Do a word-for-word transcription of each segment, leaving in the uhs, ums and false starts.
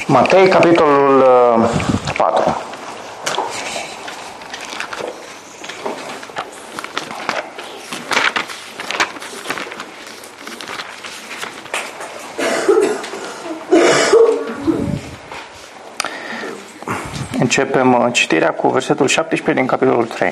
Matei, capitolul patru. Începem citirea cu versetul șaptesprezece din capitolul trei.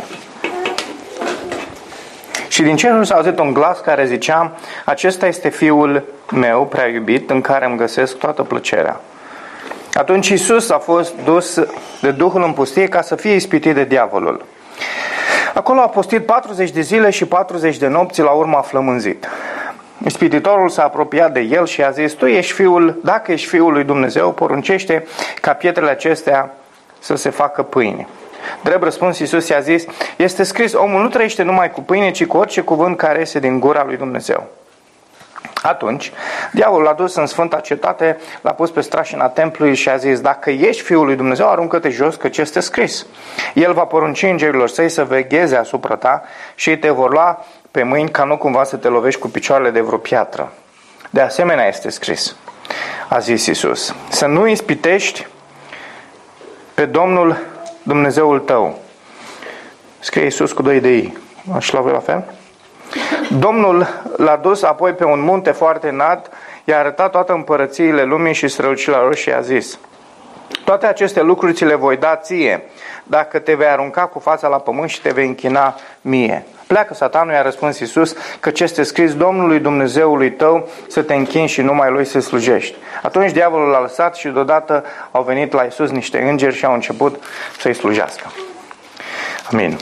Și din cerul s-a auzit un glas care zicea: acesta este Fiul meu prea iubit, în care îmi găsesc toată plăcerea. Atunci Iisus a fost dus de Duhul în pustie ca să fie ispitit de diavolul. Acolo a postit patruzeci de zile și patruzeci de nopți, la urmă a flămânzit. Ispititorul s-a apropiat de el și a zis: tu ești fiul, dacă ești Fiul lui Dumnezeu, poruncește ca pietrele acestea să se facă pâine. Drept răspuns, Iisus i-a zis: este scris, omul nu trăiește numai cu pâine, ci cu orice cuvânt care iese din gura lui Dumnezeu. Atunci, diavolul l-a dus în sfânta cetate, l-a pus pe strașina templului și a zis: dacă ești Fiul lui Dumnezeu, aruncă-te jos, căci este scris. El va porunci îngerilor săi să vegheze asupra ta și ei te vor lua pe mâini ca nu cumva să te lovești cu picioarele de vreo piatră. De asemenea este scris, a zis Iisus, să nu ispitești pe Domnul Dumnezeul tău. Scrie Iisus cu doi de i. Și la voi la fel? Domnul l-a dus apoi pe un munte foarte înalt, i-a arătat toate împărățiile lumii și strălucirea lor și i-a zis: toate aceste lucruri ți le voi da ție, dacă te vei arunca cu fața la pământ și te vei închina mie. Pleacă, Satanul, i-a răspuns Iisus, că ce este scris, Domnului Dumnezeului tău să te închini și numai lui să slujești. Atunci diavolul l-a lăsat și deodată au venit la Iisus niște îngeri și au început să-i slujească. Amin.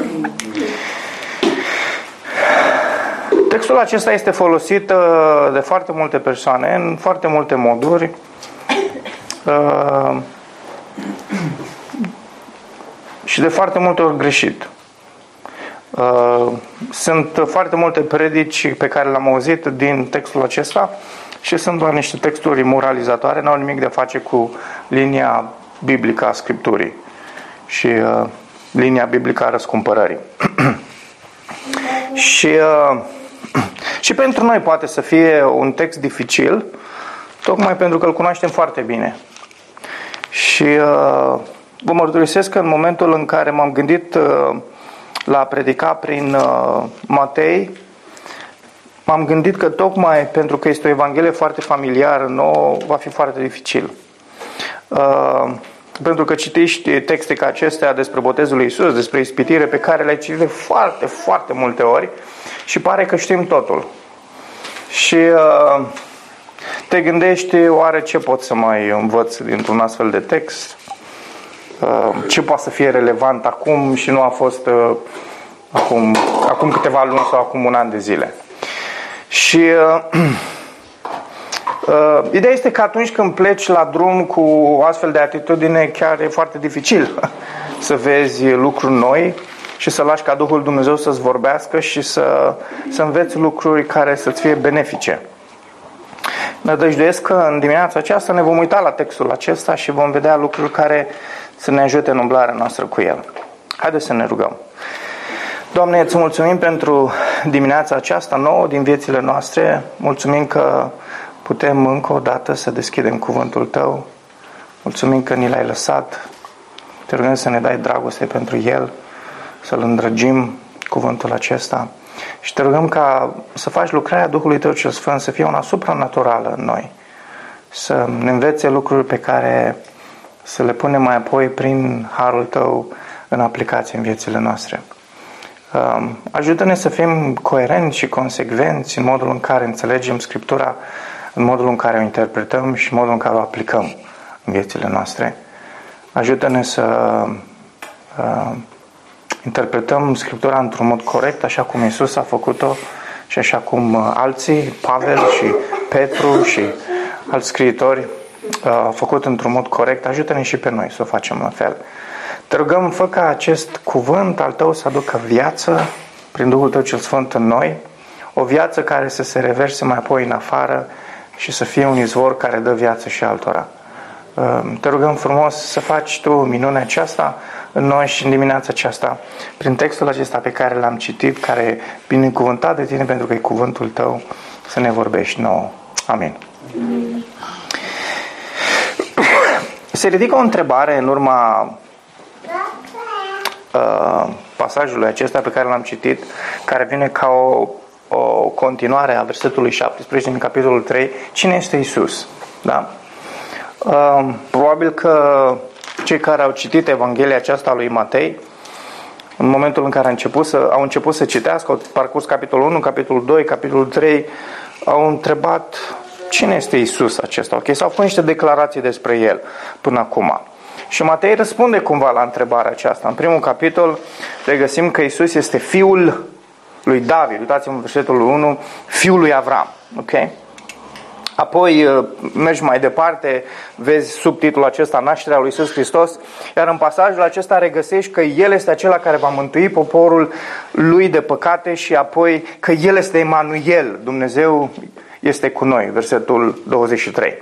Textul acesta este folosit de foarte multe persoane, în foarte multe moduri. Și de foarte multe ori greșit. Sunt foarte multe predici pe care le-am auzit din textul acesta și sunt doar niște texturi moralizatoare, n-au nimic de a face cu linia biblică a Scripturii și uh, linia biblică a răscumpărării. și, uh, și pentru noi poate să fie un text dificil, tocmai pentru că îl cunoaștem foarte bine. Și uh, vă mărturisesc că în momentul în care m-am gândit uh, la a predica prin uh, Matei, m-am gândit că tocmai pentru că este o evanghelie foarte familiară nouă, va fi foarte dificil. Uh, pentru că citești texte ca acestea despre botezul lui Iisus, despre ispitire, pe care le-ai citit de foarte, foarte multe ori și pare că știm totul. Și uh, te gândești, oare ce pot să mai învăț dintr-un astfel de text? Ce poate să fie relevant acum și nu a fost uh, acum, acum câteva luni sau acum un an de zile. Și uh, uh, ideea este că atunci când pleci la drum cu o astfel de atitudine, chiar e foarte dificil să vezi lucruri noi și să lași ca Duhul Dumnezeu să-ți vorbească și să, să înveți lucruri care să-ți fie benefice. Nădăjduiesc că în dimineața aceasta ne vom uita la textul acesta și vom vedea lucruri care să ne ajute în umblarea noastră cu el. Haideți să ne rugăm. Doamne, îți mulțumim pentru dimineața aceasta nouă din viețile noastre. Mulțumim că putem încă o dată să deschidem cuvântul Tău. Mulțumim că ni l-ai lăsat. Te rugăm să ne dai dragoste pentru el, să-l îndrăgim cuvântul acesta. Și te rugăm ca să faci lucrarea Duhului Tău cel Sfânt să fie una supranaturală în noi. Să ne învețe lucruri pe care să le punem mai apoi prin harul Tău în aplicație în viețile noastre. Ajută-ne să fim coerenți și consecvenți în modul în care înțelegem Scriptura, în modul în care o interpretăm și în modul în care o aplicăm în viețile noastre. Ajută-ne să uh, interpretăm Scriptura într-un mod corect, așa cum Iisus a făcut-o și așa cum alții, Pavel și Petru și alți scriitori au făcut într-un mod corect. Ajută-ne și pe noi să o facem la fel. Te rugăm, fă ca acest cuvânt al Tău să aducă viață prin Duhul Tău cel Sfânt în noi, o viață care să se reverse mai apoi în afară și să fie un izvor care dă viață și altora. Te rugăm frumos să faci Tu minunea aceasta în noi și în dimineața aceasta, prin textul acesta pe care l-am citit, care e binecuvântat de Tine pentru că e cuvântul Tău, să ne vorbești nouă. Amin. Amin. Se ridică o întrebare în urma uh, pasajului acesta pe care l-am citit, care vine ca o, o continuare a versetului șaptesprezece din capitolul trei. Cine este Iisus? Da? Uh, probabil că cei care au citit Evanghelia aceasta lui Matei, în momentul în care au început să, au început să citească, au parcurs capitolul unu, capitolul doi, capitolul trei, au întrebat cine este Iisus acesta. Ok, s-au făcut niște declarații despre El până acum. Și Matei răspunde cumva la întrebarea aceasta. În primul capitol regăsim că Iisus este fiul lui David. Uitați-vă în versetul unu, fiul lui Avram. Ok? Apoi mergi mai departe, vezi subtitlul acesta, nașterea lui Iisus Hristos, iar în pasajul acesta regăsești că El este acela care va mântui poporul lui de păcate și apoi că El este Emanuel, Dumnezeu este cu noi, versetul douăzeci și trei.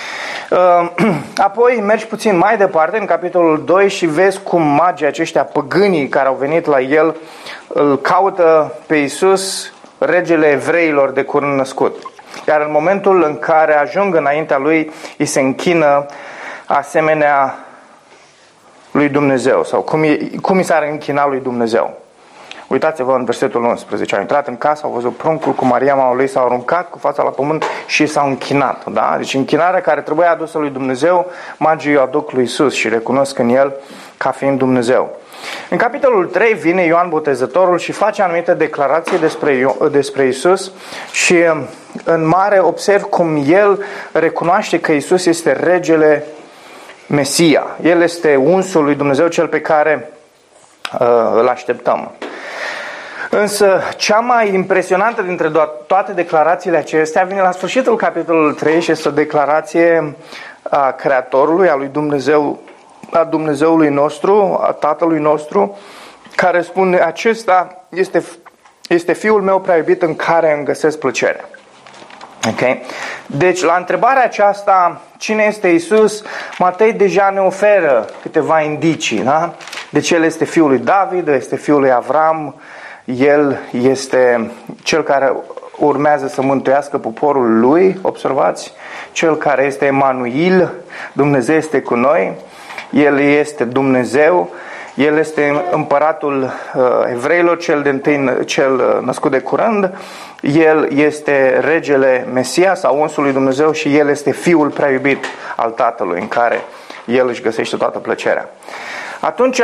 Apoi mergi puțin mai departe în capitolul doi și vezi cum magii aceștia păgânii care au venit la El îl caută pe Iisus, regele evreilor de curând născut. Iar în momentul în care ajung înaintea lui, îi se închină asemenea lui Dumnezeu. Sau cum, e, cum i s-ar închina lui Dumnezeu. Uitați-vă în versetul unsprezece. Au intrat în casă, au văzut pruncul cu Maria mama lui, s-au aruncat cu fața la pământ și s-au închinat. Da? Deci închinarea care trebuia adusă lui Dumnezeu, magii o aduc lui Iisus și recunosc în El ca fiind Dumnezeu. În capitolul trei vine Ioan Botezătorul și face anumite declarații despre, despre Iisus și în mare observ cum el recunoaște că Iisus este regele Mesia. El este unsul lui Dumnezeu, cel pe care uh, îl așteptăm. Însă cea mai impresionantă dintre toate declarațiile acestea vine la sfârșitul capitolului trei și este o declarație a Creatorului, a lui Dumnezeu, a Dumnezeului nostru, a Tatălui nostru, care spune: acesta este, este Fiul meu prea iubit în care îmi găsesc plăcerea. Okay? Deci la întrebarea aceasta, cine este Iisus, Matei deja ne oferă câteva indicii. Da? Deci El este Fiul lui David, este Fiul lui Avram, El este Cel care urmează să mântuiască poporul Lui, observați, Cel care este Emanuel, Dumnezeu este cu noi, El este Dumnezeu, El este împăratul uh, evreilor, cel, de întâi, cel născut de curând, El este regele Mesia sau unsul lui Dumnezeu și El este Fiul prea iubit al Tatălui, în care El își găsește toată plăcerea. Atunci,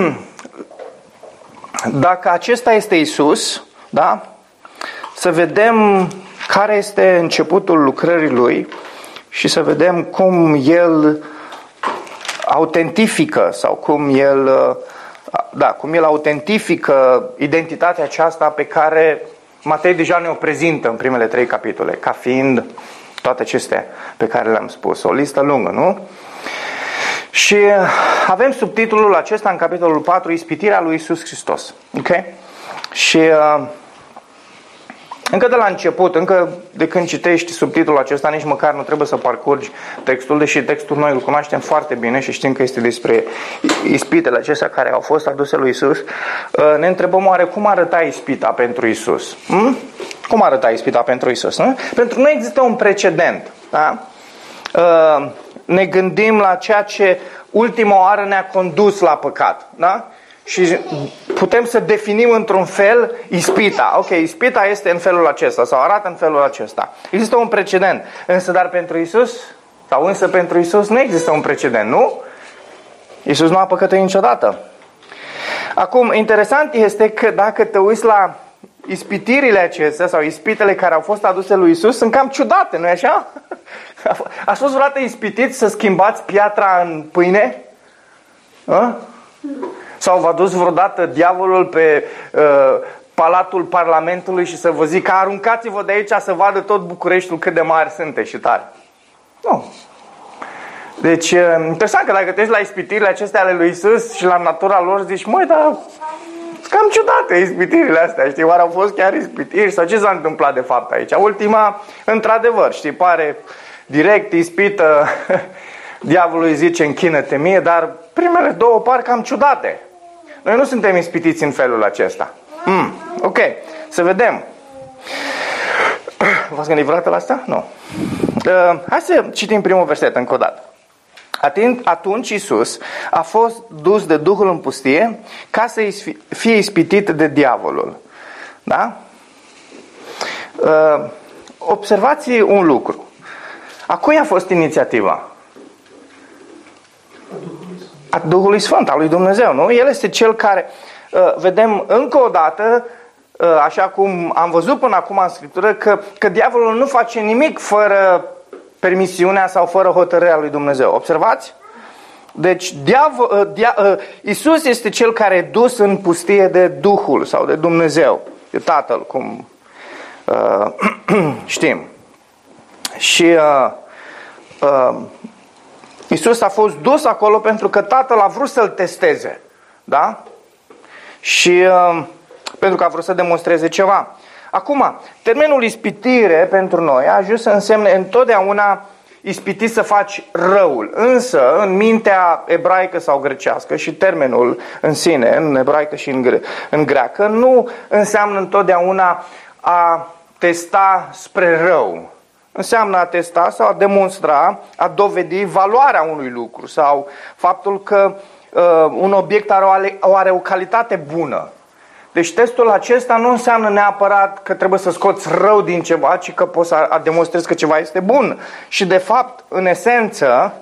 dacă acesta este Iisus, da? Să vedem care este începutul lucrării Lui și să vedem cum El autentifică sau cum El, da, cum El autentifică identitatea aceasta pe care Matei deja ne-o prezintă în primele trei capitole, ca fiind toate acestea pe care le-am spus. O listă lungă, nu? Și avem subtitlul acesta în capitolul patru, Ispitirea lui Iisus Hristos. Ok? Și uh, încă de la început, încă de când citești subtitlul acesta, nici măcar nu trebuie să parcurgi textul, deși textul noi îl cunoaștem foarte bine și știm că este despre ispitele acestea care au fost aduse lui Iisus. Uh, ne întrebăm oare cum arăta ispita pentru Iisus? Hmm? Cum arăta ispita pentru Iisus? Nu? Pentru noi există un precedent. Da? Uh, ne gândim la ceea ce ultima oară ne-a condus la păcat. Da? Și putem să definim într-un fel ispita. Ok, ispita este în felul acesta sau arată în felul acesta. Există un precedent. Însă, dar pentru Iisus, sau însă pentru Iisus nu există un precedent, nu? Iisus nu a păcătuit niciodată. Acum, interesant este că dacă te uiți la ispitirile acestea sau ispitele care au fost aduse lui Iisus, sunt cam ciudate, nu-i așa? Ați fost vreodată ispitit să schimbați piatra în pâine? A? Sau v-a dus vreodată diavolul pe uh, palatul Parlamentului și să vă zică: aruncați-vă de aici să vadă tot Bucureștiul cât de mari sunteți și tari? Nu. Deci, uh, interesant că dacă te uiți la ispitirile acestea ale lui Iisus și la natura lor, zici: măi, dar cam ciudate ispitirile astea, știi? Oare au fost chiar ispitiri? Sau ce s-a întâmplat de fapt aici? Ultima, într-adevăr, știi, pare direct ispită, diavolul îi zice: închină-te mie, dar primele două par cam ciudate. Noi nu suntem ispitiți în felul acesta. Mm, ok, să vedem. V-ați gândit vreodată la asta? Nu. Uh, hai să citim primul verset încă o dată. Atunci Iisus a fost dus de Duhul în pustie ca să fie ispitit de diavolul. Da? Observați un lucru. A cui a fost inițiativa? A Duhului Sfânt, a lui Dumnezeu, nu? El este cel care, vedem încă o dată, așa cum am văzut până acum în Scriptură, că, că diavolul nu face nimic fără permisiunea sau fără hotărârea lui Dumnezeu. Observați? Deci diavol, dia, Iisus este cel care e dus în pustie de Duhul sau de Dumnezeu, de Tatăl, cum uh, știm. Și uh, uh, Iisus a fost dus acolo pentru că Tatăl a vrut să-L testeze. Da? Și uh, pentru că a vrut să demonstreze ceva. Acum, termenul ispitire pentru noi a ajuns să însemne întotdeauna ispiti să faci răul. Însă, în mintea ebraică sau grecească, și termenul în sine, în ebraică și în, gre- în greacă, nu înseamnă întotdeauna a testa spre rău. Înseamnă a testa sau a demonstra, a dovedi valoarea unui lucru sau faptul că uh, un obiect are o, are o calitate bună. Deci testul acesta nu înseamnă neapărat că trebuie să scoți rău din ceva, ci că poți să demonstrezi că ceva este bun. Și de fapt, în esență,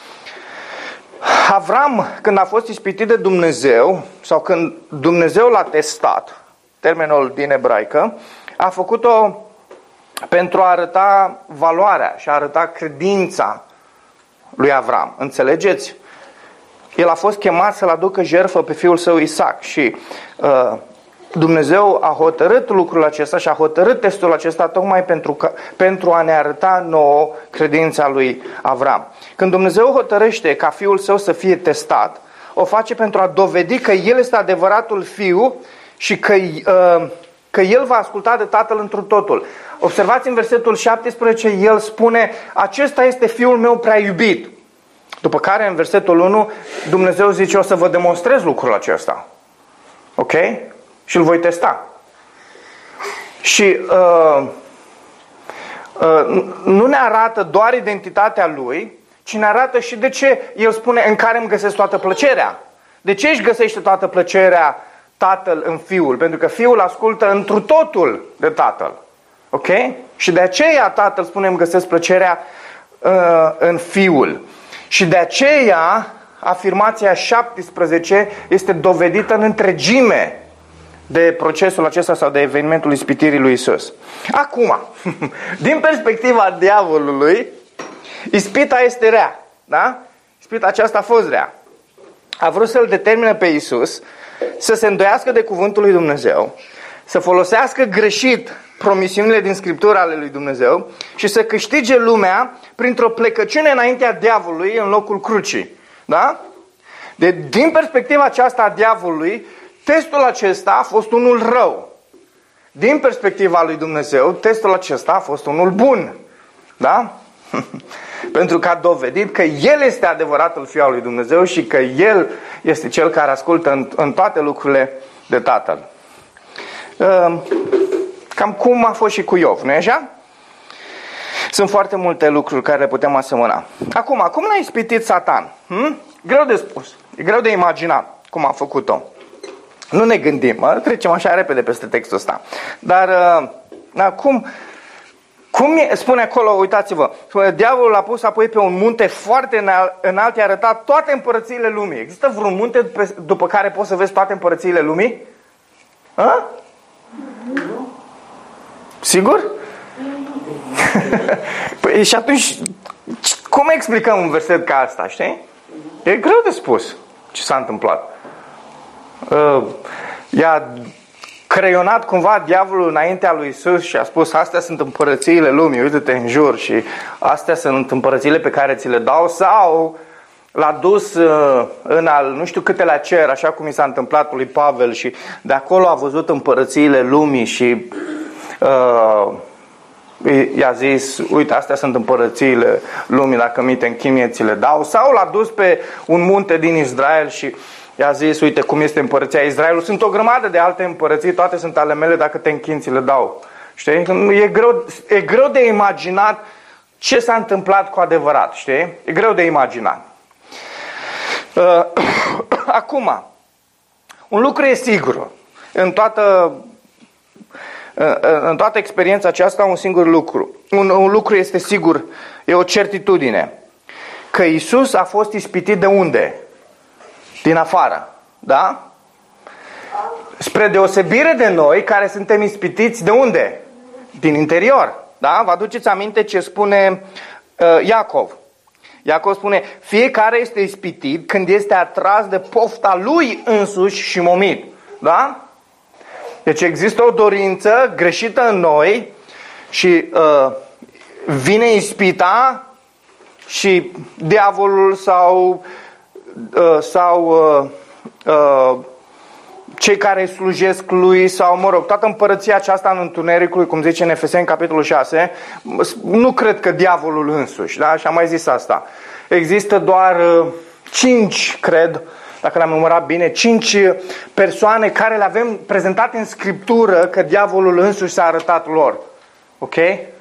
Avram, când a fost ispitit de Dumnezeu, sau când Dumnezeu l-a testat, termenul din ebraică, a făcut-o pentru a arăta valoarea și a arăta credința lui Avram. Înțelegeți? El a fost chemat să-l aducă jertfă pe fiul său Isaac și uh, Dumnezeu a hotărât lucrul acesta și a hotărât testul acesta tocmai pentru, că, pentru a ne arăta nouă credința lui Avram. Când Dumnezeu hotărăște ca fiul său să fie testat, o face pentru a dovedi că el este adevăratul fiu și că, uh, că el va asculta de tatăl întru totul. Observați în versetul șaptesprezece, el spune: acesta este fiul meu prea iubit. După care în versetul unu Dumnezeu zice: o să vă demonstrez lucrul acesta. Ok? Și îl voi testa. Și uh, uh, nu ne arată doar identitatea lui, ci ne arată și de ce el spune: în care îmi găsesc toată plăcerea. De ce își găsește toată plăcerea tatăl în fiul? Pentru că fiul ascultă întru totul de tatăl. Ok? Și de aceea tatăl spune: îmi găsesc plăcerea uh, în fiul. Și de aceea afirmația șaptesprezece este dovedită în întregime de procesul acesta sau de evenimentul ispitirii lui Iisus. Acum, din perspectiva diavolului, ispita este rea. Da? Ispita aceasta a fost rea. A vrut să-l determine pe Iisus să se îndoiască de cuvântul lui Dumnezeu, să folosească greșit promisiunile din Scriptură ale lui Dumnezeu și să câștige lumea printr-o plecăciune înaintea diavolului în locul crucii. Da? De, din perspectiva aceasta a diavolului, testul acesta a fost unul rău. Din perspectiva lui Dumnezeu, testul acesta a fost unul bun. Da? Pentru că a dovedit că El este adevăratul Fiu al lui Dumnezeu și că El este Cel care ascultă în, în toate lucrurile de Tatăl. Cam cum a fost și cu Iov, nu-i așa? Sunt foarte multe lucruri care le putem asemăna. Acum, cum l-a ispitit Satan? Hm? Greu de spus. E greu de imaginat cum a făcut-o. Nu ne gândim, mă? Trecem așa repede peste textul ăsta. Dar uh, cum, cum spune acolo, uitați-vă, spune: diavolul l-a pus apoi pe un munte foarte înalt, i-a arătat toate împărățiile lumii. Există vreun munte pe, după care poți să vezi toate împărățiile lumii? A? Sigur? Păi și atunci, cum explicăm un verset ca asta, știi? E greu de spus ce s-a întâmplat. Uh, i-a creionat cumva diavolul înaintea lui Iisus și a spus: astea sunt împărățiile lumii, uite-te în jur și astea sunt împărățiile pe care ți le dau, sau l-a dus uh, în al nu știu câtelea cer, așa cum i s-a întâmplat lui Pavel, și de acolo a văzut împărățiile lumii și uh, i-a zis: uite, astea sunt împărățiile lumii, dacă mi te închimie, ți le dau. Sau l-a dus pe un munte din Israel și i-a zis: uite cum este împărăția Israelului. Sunt o grămadă de alte împărății, toate sunt ale mele, dacă te închin, ți le dau. Știi? E greu, e greu de imaginat ce s-a întâmplat cu adevărat. Știi? E greu de imaginat. Uh, acum, un lucru e sigur. În toată, uh, în toată experiența aceasta, un singur lucru. Un, un lucru este sigur, e o certitudine. Că Iisus a fost ispitit de unde? Din afară. Da? Spre deosebire de noi, care suntem ispitiți de unde? Din interior. Da? Vă aduceți aminte ce spune uh, Iacov? Iacov spune, fiecare este ispitit când este atras de pofta lui însuși și momit. Da? Deci există o dorință greșită în noi și uh, vine ispita și diavolul sau, uh, sau uh, uh, cei care slujesc lui sau, mă rog, toată împărăția aceasta în întunericului, cum zice în Efeseni, capitolul șase, nu cred că diavolul însuși, da? Și am mai zis asta. Există doar uh, cinci, cred, dacă l-am numărat bine, cinci persoane care le avem prezentate în Scriptură că diavolul însuși s-a arătat lor. Ok?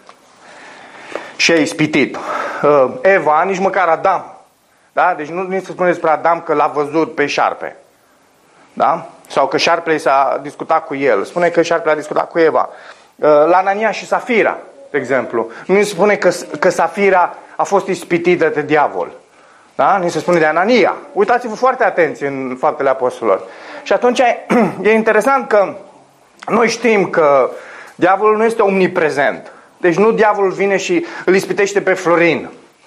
Și a ispitit. Uh, Eva, nici măcar Adam. Da? Deci nu nici să spune despre Adam că l-a văzut pe șarpe. Da? Sau că șarpele s-a discutat cu el. Spune că șarpele a discutat cu Eva. La Anania și Safira, de exemplu. Nu se spune că, că Safira a fost ispitită de diavol. Da? Nu se spune de Anania. Uitați-vă foarte atenți în Faptele Apostolilor. Și atunci e interesant că noi știm că diavolul nu este omniprezent. Deci nu diavolul vine și îl ispitește pe Florin.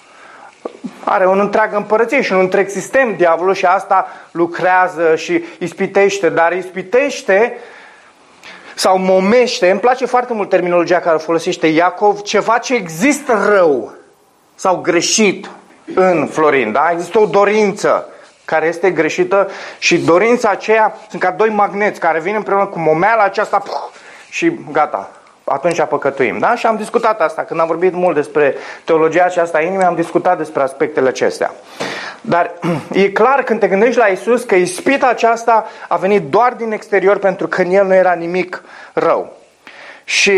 Are un întreagă împărăție și un întreg sistem diavolul și asta lucrează și ispitește, dar ispitește sau momește, îmi place foarte mult terminologia care o folosește Iacov, ceva ce există rău sau greșit în Florin, da? Există o dorință care este greșită și dorința aceea sunt ca doi magneți care vin împreună cu momeala aceasta și gata. Atunci păcătuim, da? Și am discutat asta. Când am vorbit mult despre teologia aceasta a inimii, am discutat despre aspectele acestea. Dar e clar când te gândești la Iisus că ispita aceasta a venit doar din exterior pentru că în El nu era nimic rău. Și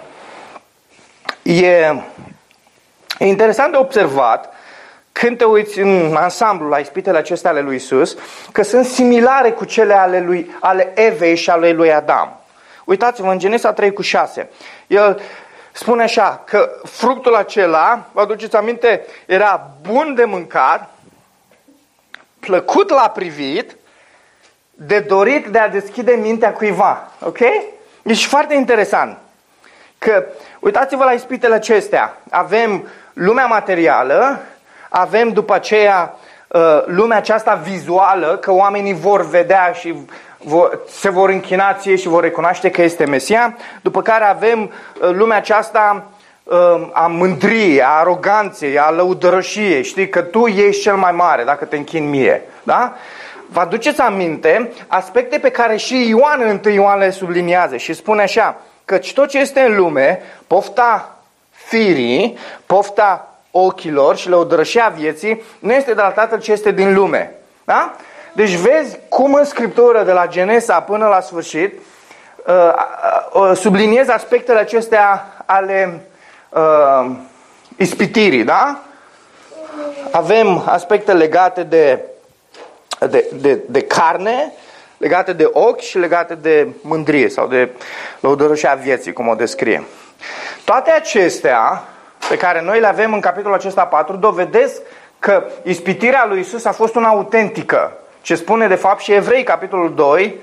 e, e interesant de observat când te uiți în ansamblu la ispitele acestea ale lui Iisus, că sunt similare cu cele ale, lui, ale Evei și ale lui Adam. Uitați-vă în Genesa trei cu șase. El spune așa, că fructul acela, vă aduceți aminte, era bun de mâncat, plăcut la privit, de dorit de a deschide mintea cuiva. Ok? Deci foarte interesant. Că, uitați-vă la ispitele acestea. Avem lumea materială, avem după aceea lumea aceasta vizuală, că oamenii vor vedea și se vor închina ție și vor recunoaște că este Mesia, după care avem lumea aceasta a mândriei, a aroganței, a lăudărășiei, știi, că tu ești cel mai mare dacă te închini mie, da? Vă aduceți aminte aspecte pe care și Ioan, întâi Ioan le subliniază și spune așa, căci tot ce este în lume, pofta firii, pofta ochilor și lăudărășia vieții, nu este de la Tatăl ce este din lume, da? Deci vezi cum în Scriptură, de la Genesa până la sfârșit, subliniez aspectele acestea ale uh, ispitirii, da? Avem aspecte legate de, de, de, de carne, legate de ochi și legate de mândrie sau de lăudărășia vieții, cum o descrie. Toate acestea pe care noi le avem în capitolul acesta patru dovedesc că ispitirea lui Iisus a fost una autentică. Ce spune de fapt și Evrei, capitolul doi,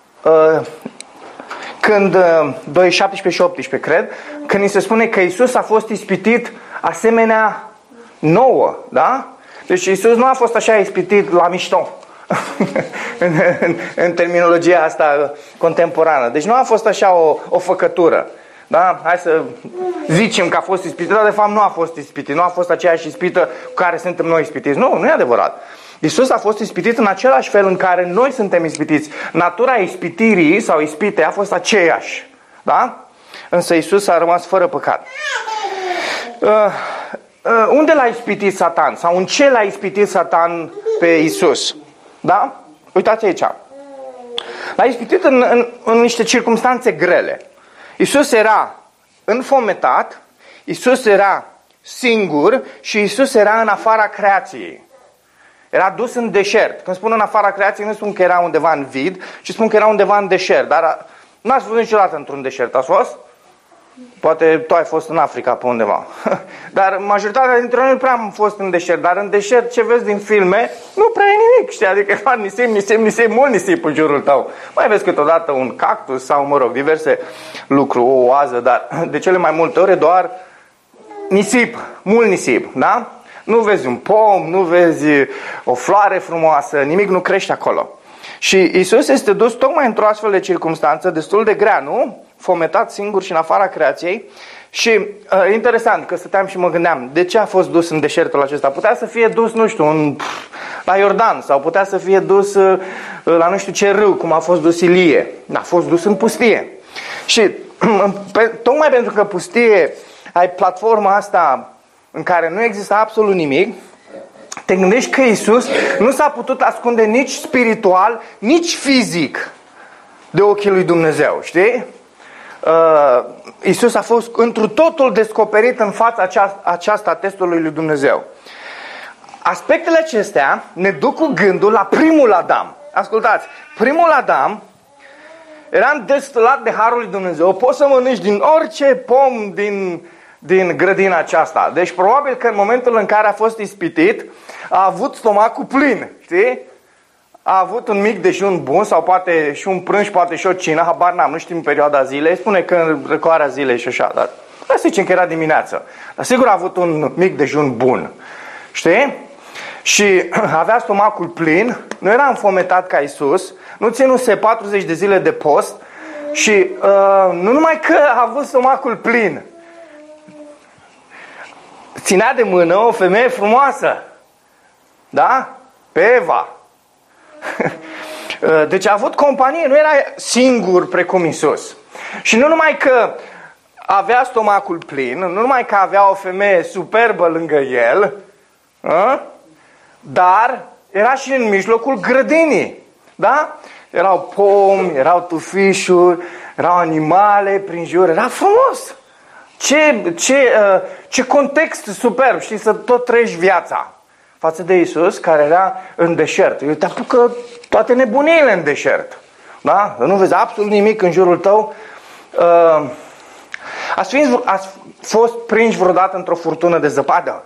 când, doi, șaptesprezece și optsprezece, cred, când ni se spune că Iisus a fost ispitit asemenea nouă, da? Deci Iisus nu a fost așa ispitit la mișto, în, în, în terminologia asta contemporană. Deci nu a fost așa o, o făcătură. Da? Hai să zicem că a fost ispitit, dar de fapt nu a fost ispitit. Nu a fost aceeași ispită cu care suntem noi ispitiți. Nu, nu e adevărat. Iisus a fost ispitit în același fel în care noi suntem ispitiți. Natura ispitirii sau ispitei a fost aceeași. Da? Însă Iisus a rămas fără păcat. Uh, uh, unde l-a ispitit Satan? Sau în ce l-a ispitit Satan pe Iisus? Da? Uitați aici. L-a ispitit în, în, în niște circumstanțe grele. Iisus era înfometat, Iisus era singur și Iisus era în afara creației. Era dus în deșert. Când spun în afara creației, nu spun că era undeva în vid, ci spun că era undeva în deșert. Dar n-ați fost niciodată într-un deșert, ați fost? Poate tu ai fost în Africa pe undeva. Dar majoritatea dintre noi nu prea am fost în deșert. Dar în deșert, ce vezi din filme, nu prea e nimic, știi? Adică e doar nisip, nisip, nisip, mult nisip în jurul tău. Mai vezi câteodată un cactus sau, mă rog, diverse lucruri, o oază, dar de cele mai multe ori e doar nisip, mult nisip, da? Nu vezi un pom, nu vezi o floare frumoasă, nimic nu crește acolo. Și Iisus este dus tocmai într-o astfel de circunstanță destul de grea, nu? Fometat singur și în afara creației. Și uh, interesant că stăteam și mă gândeam, de ce a fost dus în deșertul acesta? Putea să fie dus, nu știu, în, la Iordan, sau putea să fie dus uh, la nu știu ce râu, cum a fost dus Ilie. A fost dus în pustie. Și pe, tocmai pentru că pustie ai platforma asta în care nu există absolut nimic, te gândești că Iisus nu s-a putut ascunde nici spiritual, nici fizic de ochii lui Dumnezeu, știi? Uh, Iisus a fost întru totul descoperit în fața aceasta, aceasta a testului lui Dumnezeu. Aspectele acestea ne duc cu gândul la primul Adam. Ascultați, primul Adam era destălat de harul lui Dumnezeu. Poți să mănânci din orice pom din... din grădina aceasta. Deci probabil că în momentul în care a fost ispitit, a avut stomacul plin, știi? A avut un mic dejun bun sau poate și un prânz, poate și o cină, habar n-am, nu știm perioada zilei, spune că în răcoarea zilei și așa, dar să zicem că era dimineață. Dar sigur a avut un mic dejun bun, știi? Și avea stomacul plin, nu era înfometat ca Iisus, nu ținuse patruzeci de zile de post și uh, nu numai că a avut stomacul plin, ținea de mână o femeie frumoasă. Da? Pe Eva. Deci a avut companie, nu era singur precum Iisus. Și nu numai că avea stomacul plin, nu numai că avea o femeie superbă lângă el, dar era și în mijlocul grădinii. Da? Erau pomi, erau tufișuri, erau animale prin jur, era frumos. Ce, ce, ce context superb, știi, să tot trăiești viața față de Iisus care era în deșert. Eu te apucă toate nebuniile în deșert. Da? Nu vezi absolut nimic în jurul tău. Ați, fi, ați fost prinși vreodată într-o furtună de zăpadă?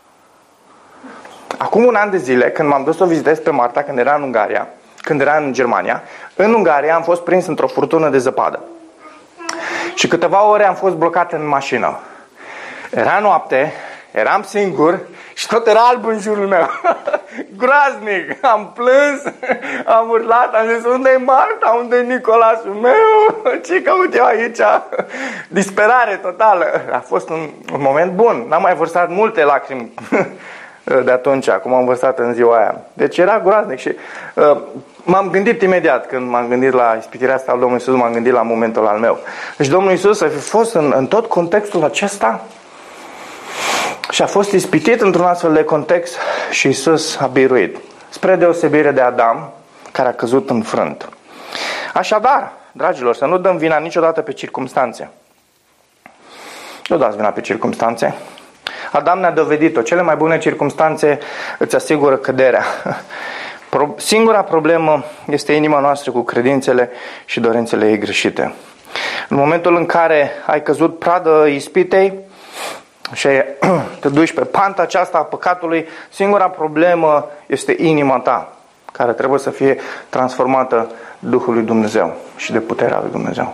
Acum un an de zile, când m-am dus să o vizitez pe Marta, când era în Ungaria, când era în Germania, în Ungaria am fost prins într-o furtună de zăpadă. Și câteva ore am fost blocat în mașină. Era noapte, eram singur și tot era alb în jurul meu. Groaznic! Am plâns, am urlat, am zis, unde-i Marta? Unde-i Nicolasul meu? Ce caut eu aici? Disperare totală. A fost un, un moment bun. N-am mai vărsat multe lacrimi de atunci, cum am vărsat în ziua aia. Deci era groaznic și uh, m-am gândit imediat când m-am gândit la ispitirea asta al Domnului Iisus, m-am gândit la momentul al meu. Deci Domnul Iisus a fost în, în tot contextul acesta și a fost ispitit într-un astfel de context și Iisus a biruit. Spre deosebire de Adam, care a căzut înfrânt. Așadar, dragilor, să nu dăm vina niciodată pe circumstanțe. Nu dați vina pe circumstanțe. Adam ne-a dovedit-o. Cele mai bune circumstanțe îți asigură căderea. Singura problemă este inima noastră cu credințele și dorințele ei greșite. În momentul în care ai căzut pradă ispitei și te duci pe panta aceasta a păcatului, singura problemă este inima ta, care trebuie să fie transformată Duhul lui Dumnezeu și de puterea lui Dumnezeu.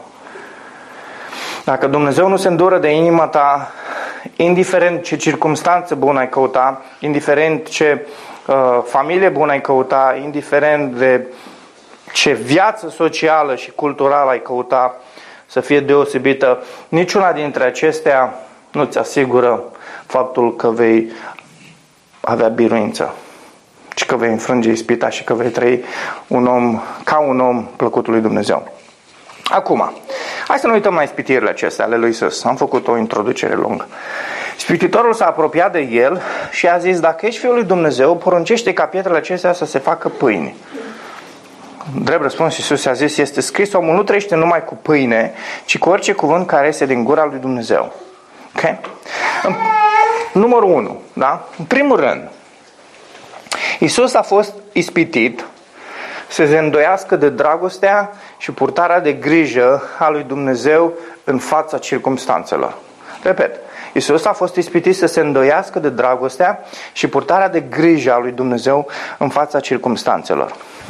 Dacă Dumnezeu nu se îndură de inima ta, indiferent ce circumstanță bună ai căuta, indiferent ce uh, familie bună ai căuta, indiferent de ce viață socială și culturală ai căuta să fie deosebită, niciuna dintre acestea nu ți asigură faptul că vei avea biruință, ci că vei înfrânge ispita și că vei trăi un om, ca un om plăcut lui Dumnezeu. Acum, hai să ne uităm la ispitirile acestea ale lui Iisus. Am făcut o introducere lungă. Ispititorul s-a apropiat de el și a zis, dacă ești Fiul lui Dumnezeu, poruncește ca pietrele acestea să se facă pâini. Drept răspuns, Iisus a zis, este scris, omul nu trăiește numai cu pâine, ci cu orice cuvânt care iese din gura lui Dumnezeu. Ok? Numărul unu, da? În primul rând, Iisus a fost ispitit să se îndoiască de dragostea și purtarea de grijă a lui Dumnezeu în fața circumstanțelor. Repet, Iisus a fost ispitit să se îndoiască de dragostea și purtarea de grijă a lui Dumnezeu în fața circumstanțelor.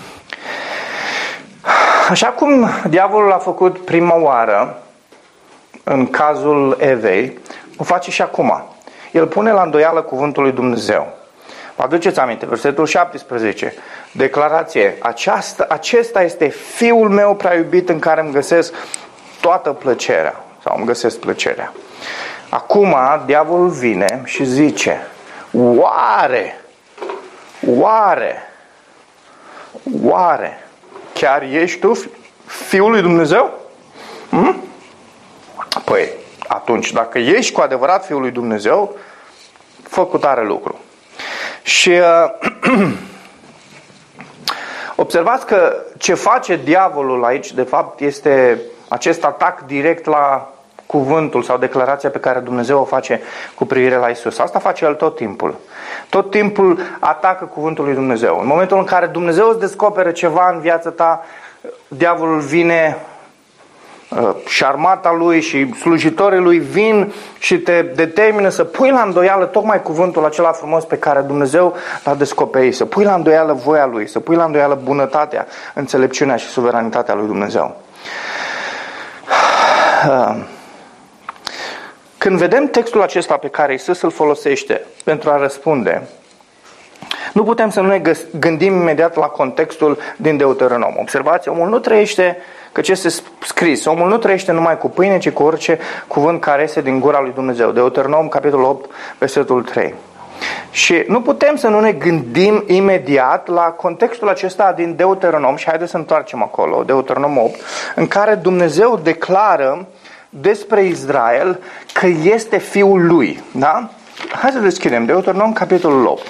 Așa cum diavolul a făcut prima oară în cazul Evei, o face și acum. El pune la îndoială cuvântul lui Dumnezeu. Vă aduceți aminte, versetul șaptesprezece, declarație, aceasta, acesta este Fiul meu prea iubit în care îmi găsesc toată plăcerea, sau îmi găsesc plăcerea. Acum diavolul vine și zice, oare, oare, oare, chiar ești tu Fiul lui Dumnezeu? Hm? Păi, atunci, dacă ești cu adevărat Fiul lui Dumnezeu, fă cu tare lucru. Și uh, observați că ce face diavolul aici, de fapt, este acest atac direct la cuvântul sau declarația pe care Dumnezeu o face cu privire la Isus. Asta face El tot timpul. Tot timpul atacă cuvântul lui Dumnezeu. În momentul în care Dumnezeu îți descoperă ceva în viața ta, diavolul vine și armata lui și slujitorii lui vin și te determină să pui la îndoială tocmai cuvântul acela frumos pe care Dumnezeu l-a descoperit, să pui la îndoială voia lui, să pui la îndoială bunătatea, înțelepciunea și suveranitatea lui Dumnezeu. Când vedem textul acesta pe care Iisus îl folosește pentru a răspunde, nu putem să nu ne gândim imediat la contextul din Deuteronom. Observați, omul nu trăiește, că ce este scris, omul nu trăiește numai cu pâine, ci cu orice cuvânt care iese din gura lui Dumnezeu. Deuteronom, capitolul opt, versetul trei. Și nu putem să nu ne gândim imediat la contextul acesta din Deuteronom, și haideți să întoarcem acolo, Deuteronom opt, în care Dumnezeu declară despre Israel că este Fiul lui. Da? Hai să deschidem Deuteronom, capitolul opt.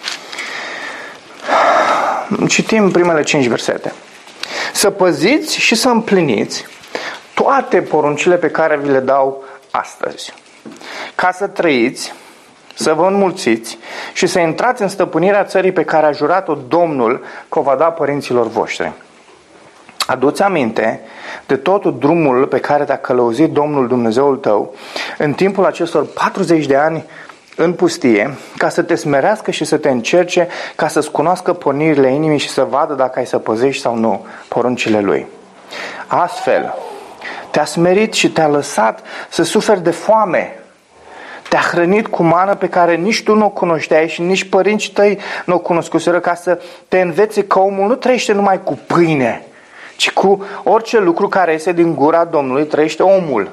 Citim primele cinci versete. Să păziți și să împliniți toate poruncile pe care vi le dau astăzi, ca să trăiți, să vă înmulțiți și să intrați în stăpânirea țării pe care a jurat-o Domnul că o va da părinților voștri. Adu-ți aminte de tot drumul pe care te-a călăuzit Domnul Dumnezeul tău în timpul acestor patruzeci de ani în pustie, ca să te smerească și să te încerce, ca să-ți cunoască pornirile inimii și să vadă dacă ai să păzești sau nu poruncile Lui. Astfel, te-a smerit și te-a lăsat să suferi de foame. Te-a hrănit cu mană pe care nici tu nu o cunoșteai și nici părinții tăi nu o cunoscuseră, ca să te învețe că omul nu trăiește numai cu pâine, ci cu orice lucru care iese din gura Domnului trăiește omul.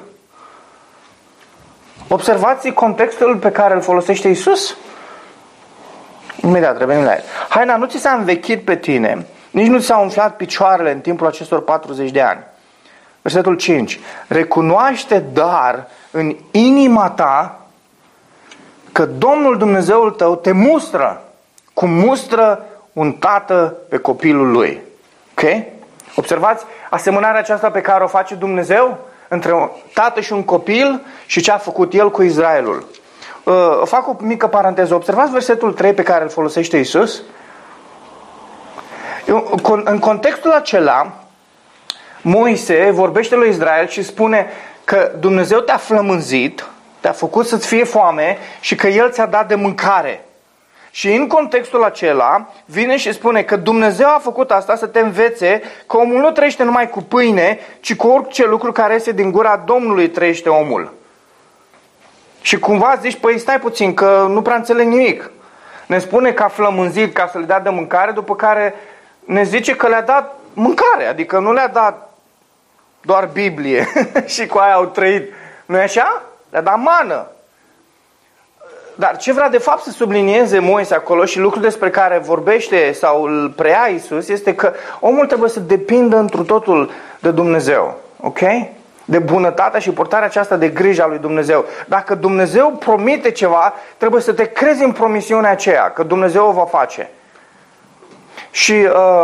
Observați contextul pe care îl folosește Iisus? Imediat revenim la el. Haina nu ți s-a învechit pe tine, nici nu ți s-au umflat picioarele în timpul acestor patruzeci de ani. Versetul cinci. Recunoaște dar în inima ta că Domnul Dumnezeul tău te mustră cum mustră un tată pe copilul lui. Ok? Observați asemănarea aceasta pe care o face Dumnezeu între un tată și un copil și ce a făcut El cu Israelul. Uh, fac o mică paranteză. Observați versetul trei pe care îl folosește Iisus. În contextul acela, Moise vorbește lui Israel și spune că Dumnezeu te-a flămânzit, te-a făcut să-ți fie foame și că El ți-a dat de mâncare. Și în contextul acela vine și spune că Dumnezeu a făcut asta să te învețe că omul nu trăiește numai cu pâine, ci cu orice lucru care iese din gura Domnului trăiește omul. Și cumva zici, păi stai puțin că nu prea înțeleg nimic. Ne spune că a flămânzit ca să le dea de mâncare, după care ne zice că le-a dat mâncare, adică nu le-a dat doar Biblie și cu aia au trăit. Nu e așa? Le-a dat mană. Dar ce vrea de fapt să sublinieze Moise acolo și lucrul despre care vorbește sau îl preia Iisus este că omul trebuie să depindă întru totul de Dumnezeu. Ok? De bunătatea și purtarea aceasta de grijă a lui Dumnezeu. Dacă Dumnezeu promite ceva, trebuie să te crezi în promisiunea aceea, că Dumnezeu o va face. Și uh,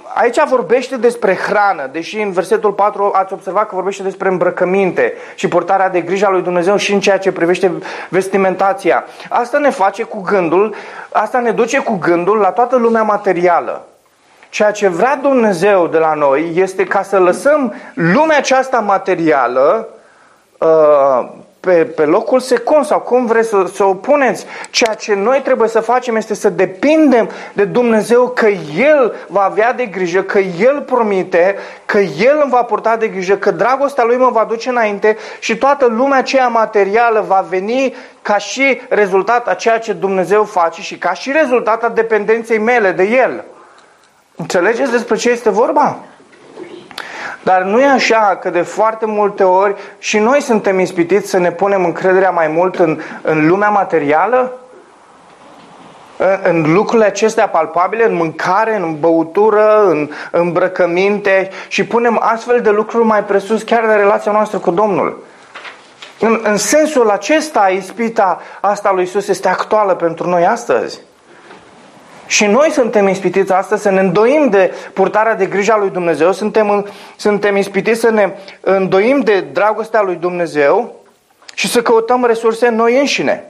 aici vorbește despre hrană, deși în versetul patru ați observat că vorbește despre îmbrăcăminte și purtarea de grijă a lui Dumnezeu și în ceea ce privește vestimentația. Asta ne face cu gândul, asta ne duce cu gândul la toată lumea materială. Ceea ce vrea Dumnezeu de la noi este ca să lăsăm lumea aceasta materială uh, pe, pe locul secund, sau cum vreți să, să o puneți. Ceea ce noi trebuie să facem este să depindem de Dumnezeu, că El va avea de grijă, că El promite, că El îmi va purta de grijă, că dragostea Lui mă va duce înainte și toată lumea aceea materială va veni ca și rezultat a ceea ce Dumnezeu face și ca și rezultat a dependenței mele de El. Înțelegeți despre ce este vorba? Dar nu e așa că de foarte multe ori și noi suntem ispitiți să ne punem încrederea mai mult în, în lumea materială? În, în lucrurile acestea palpabile, în mâncare, în băutură, în îmbrăcăminte și punem astfel de lucruri mai presus chiar de relația noastră cu Domnul. În, în sensul acesta, ispita asta lui Iisus este actuală pentru noi astăzi. Și noi suntem ispitiți astăzi să ne îndoim de purtarea de grijă a lui Dumnezeu, suntem, suntem ispitiți să ne îndoim de dragostea lui Dumnezeu și să căutăm resurse în noi înșine.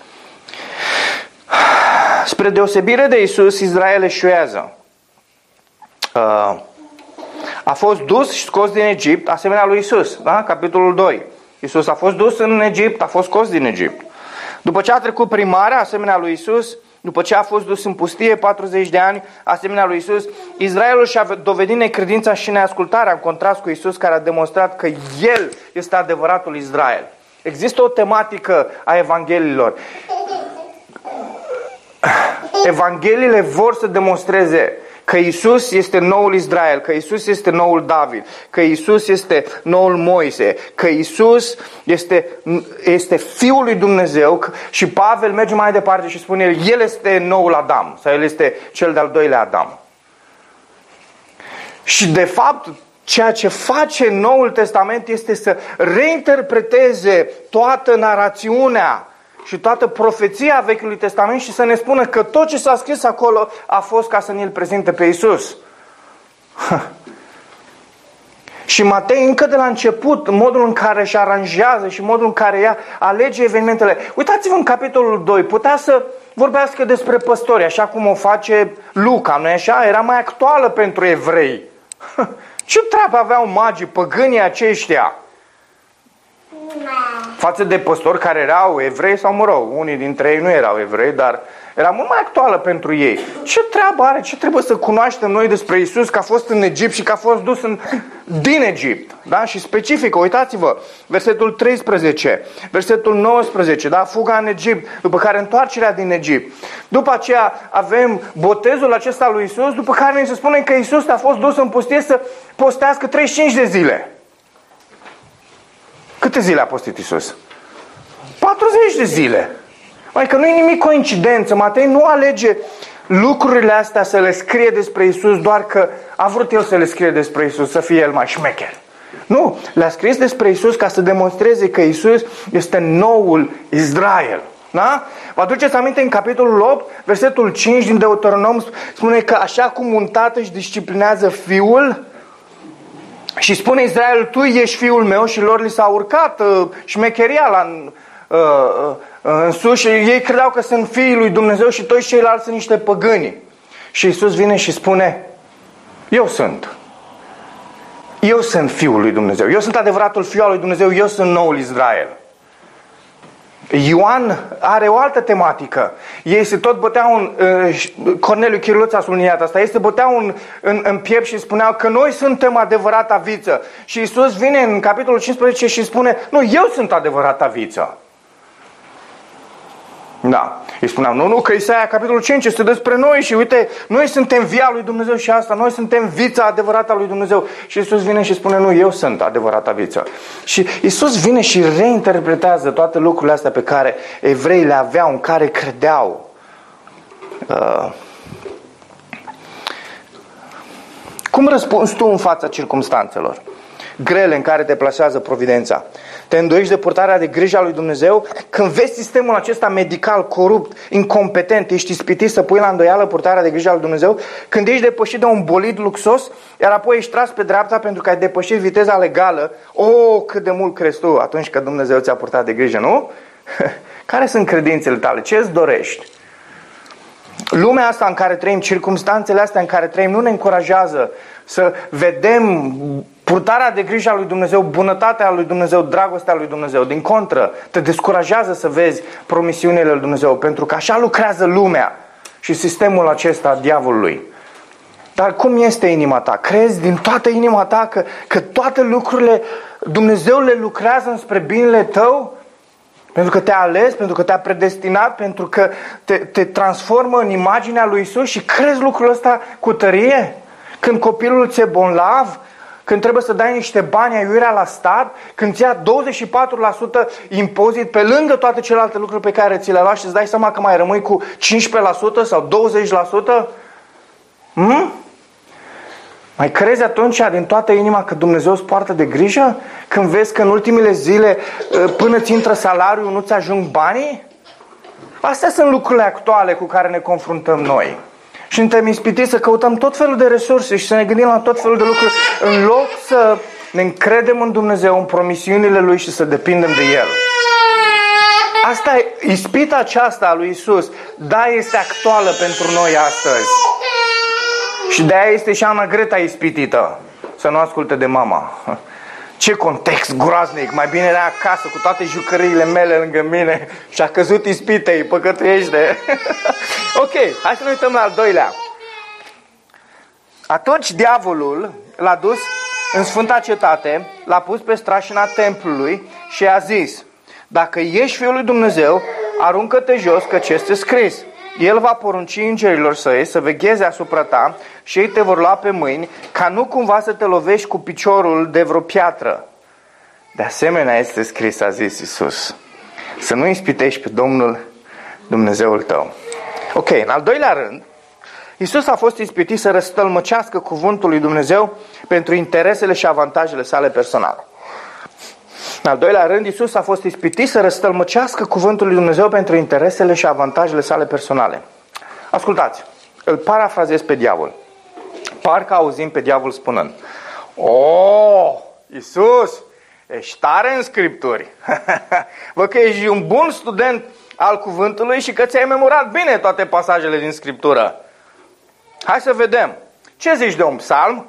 Spre deosebire de Iisus, Israel eșuează. A fost dus și scos din Egipt, asemenea lui Iisus, da? Capitolul doi. Iisus a fost dus în Egipt, a fost scos din Egipt. După ce a trecut prin mare, asemenea lui Iisus, după ce a fost dus în pustie patruzeci de ani, asemenea lui Iisus, Israelul și-a dovedit necredința și neascultarea în contrast cu Iisus, care a demonstrat că El este adevăratul Israel. Există o tematică a Evangheliilor. Evangheliile vor să demonstreze că Iisus este noul Israel, că Iisus este noul David, că Iisus este noul Moise, că Iisus este, este Fiul lui Dumnezeu. Și Pavel merge mai departe și spune, El este noul Adam, sau El este cel de-al doilea Adam. Și de fapt, ceea ce face Noul Testament este să reinterpreteze toată narațiunea și toată profeția Vechiului Testament și să ne spună că tot ce s-a scris acolo a fost ca să ne-l prezinte pe Iisus. Și Matei încă de la început, modul în care își aranjează și modul în care ea alege evenimentele. Uitați-vă în capitolul doi, putea să vorbească despre păstori, așa cum o face Luca, nu-i așa? Era mai actuală pentru evrei. Ce treabă aveau magii, păgânii aceștia? Față de păstori care erau evrei sau, mă rog, unii dintre ei nu erau evrei, dar era mult mai actuală pentru ei. Ce treabă are? Ce trebuie să cunoaștem noi despre Iisus, că a fost în Egipt și că a fost dus în, din Egipt? Da? Și specific, uitați-vă, versetul treisprezece, versetul nouăsprezece, da? Fuga în Egipt, după care întoarcerea din Egipt. După aceea avem botezul acesta lui Iisus, după care ne se spune că Iisus a fost dus în pustie să postească treizeci și cinci de zile. Câte zile a postit Iisus? patruzeci de zile. Adică nu e nimic coincidență. Matei nu alege lucrurile astea să le scrie despre Iisus doar că a vrut el să le scrie despre Iisus, să fie el mai șmecher. Nu, le-a scris despre Iisus ca să demonstreze că Iisus este noul Israel. Da? Vă aduceți aminte în capitolul opt, versetul cinci din Deuteronom spune că așa cum un tată își disciplinează fiul, și spune Israel, tu ești fiul meu, și lor li s-a urcat uh, șmecheria la, uh, uh, în sus și ei credeau că sunt fiii lui Dumnezeu și toți ceilalți sunt niște păgâni. Și Iisus vine și spune, eu sunt. Eu sunt Fiul lui Dumnezeu. Eu sunt adevăratul Fiu al lui Dumnezeu. Eu sunt noul Israel. Ioan are o altă tematică. Ei se tot băteau în, uh, Corneliu Chiriluț a subliniat asta, ei se băteau în, în, în piept și spuneau că noi suntem adevărata viță. Și Iisus vine în capitolul cincisprezece și spune, nu, eu sunt adevărata viță. Da. Îi spuneam, nu, nu, că Isaia, capitolul cinci, este despre noi și uite, noi suntem via lui Dumnezeu și asta, noi suntem vița adevărată a lui Dumnezeu. Și Iisus vine și spune, nu, eu sunt adevărata viță. Și Iisus vine și reinterpretează toate lucrurile astea pe care evreii le aveau, în care credeau. Uh. Cum răspunzi tu în fața circumstanțelor? grele în care te plasează providența. Te îndoiești de purtarea de grijă a lui Dumnezeu. Când vezi sistemul acesta medical corupt, incompetent, ești ispitit să pui la îndoială purtarea de grijă a lui Dumnezeu. Când ești depășit de un bolid luxos, iar apoi ești tras pe dreapta pentru că ai depășit viteza legală, o, cât de mult crezi tu atunci când Dumnezeu ți-a purtat de grijă, nu? Care sunt credințele tale? Ce îți dorești? Lumea asta în care trăim, circumstanțele astea în care trăim, nu ne încurajează să vedem purtarea de grijă a lui Dumnezeu, bunătatea lui Dumnezeu, dragostea lui Dumnezeu. Din contră, te descurajează să vezi promisiunile lui Dumnezeu, pentru că așa lucrează lumea și sistemul acesta diavolului. Dar cum este inima ta? Crezi din toată inima ta că, că toate lucrurile Dumnezeu le lucrează înspre binele tău? Pentru că te-a ales, pentru că te-a predestinat, pentru că te, te transformă în imaginea lui Isus și crezi lucrul ăsta cu tărie? Când copilul ți-e bonlav, când trebuie să dai niște bani aiurea la stat, când ți ia douăzeci și patru la sută impozit pe lângă toate celelalte lucruri pe care ți le luai și îți dai seama că mai rămâi cu cincisprezece la sută sau douăzeci la sută? Hmm? Mai crezi atunci din toată inima că Dumnezeu îți poartă de grijă? Când vezi că în ultimele zile, până ți intră salariul, nu ți ajung banii? Astea sunt lucrurile actuale cu care ne confruntăm noi. Și suntem ispitiți să căutăm tot felul de resurse și să ne gândim la tot felul de lucruri, în loc să ne încredem în Dumnezeu, în promisiunile Lui și să depindem de El. Asta e, ispita aceasta a lui Isus, da, este actuală pentru noi astăzi. Și de aia este și Ana Greta ispitită să nu asculte de mama. Ce context groaznic, mai bine era acasă cu toate jucăriile mele lângă mine și a căzut ispitei, păcătuiește. Ok, hai să ne uităm la al doilea. Atunci diavolul l-a dus în Sfânta Cetate, l-a pus pe strașina templului și a zis: dacă ești Fiul lui Dumnezeu, aruncă-te jos, căci este scris: El va porunci îngerilor săi să vegheze asupra ta și ei te vor lua pe mâini, ca nu cumva să te lovești cu piciorul de vreo piatră. De asemenea este scris, a zis Iisus, să nu ispitești pe Domnul Dumnezeul tău. Ok, în al doilea rând, Iisus a fost ispitit să răstălmăcească cuvântul lui Dumnezeu pentru interesele și avantajele sale personale. În al doilea rând, Iisus a fost ispitit să răstălmăcească cuvântul lui Dumnezeu pentru interesele și avantajele sale personale. Ascultați, îl parafrazez pe diavol. Parcă auzim pe diavol spunând: "Oh, Iisus, ești tare în Scripturi. Văd că ești un bun student al cuvântului și că ți-ai memorat bine toate pasajele din Scriptură. Hai să vedem. Ce zici de un psalm?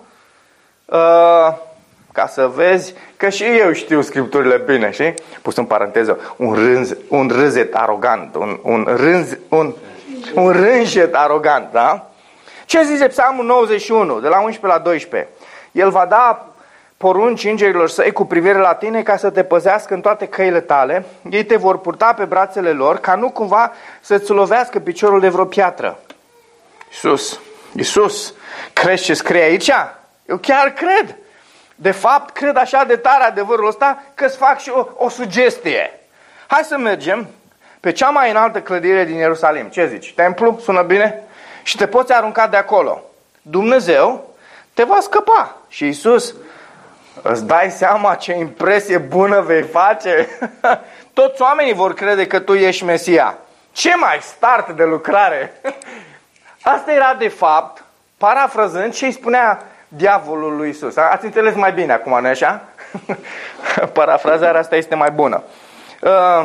Uh, ca să vezi că și eu știu Scripturile bine, știi? Pus în paranteză, un, rânz, un râzet arogant, un, un, rânz, un, un rânjet arogant, da? Ce zice psalmul nouăzeci și unu, de la unsprezece la doisprezece? El va da porunci îngerilor săi cu privire la tine ca să te păzească în toate căile tale. Ei te vor purta pe brațele lor ca nu cumva să-ți lovească piciorul de vreo piatră. Iisus, Iisus, crezi ce scrie aici? Eu chiar cred. De fapt, cred așa de tare adevărul ăsta că îți fac și o, o sugestie. Hai să mergem pe cea mai înaltă clădire din Ierusalim. Ce zici? Templu? Sună bine? Și te poți arunca de acolo. Dumnezeu te va scăpa. Și Iisus, îți dai seama ce impresie bună vei face? Toți oamenii vor crede că tu ești Mesia. Ce mai start de lucrare? Asta era de fapt, parafrazând ce îi spunea diavolul lui Iisus. Ați înțeles mai bine acum, nu așa? Parafrazarea asta este mai bună. Uh,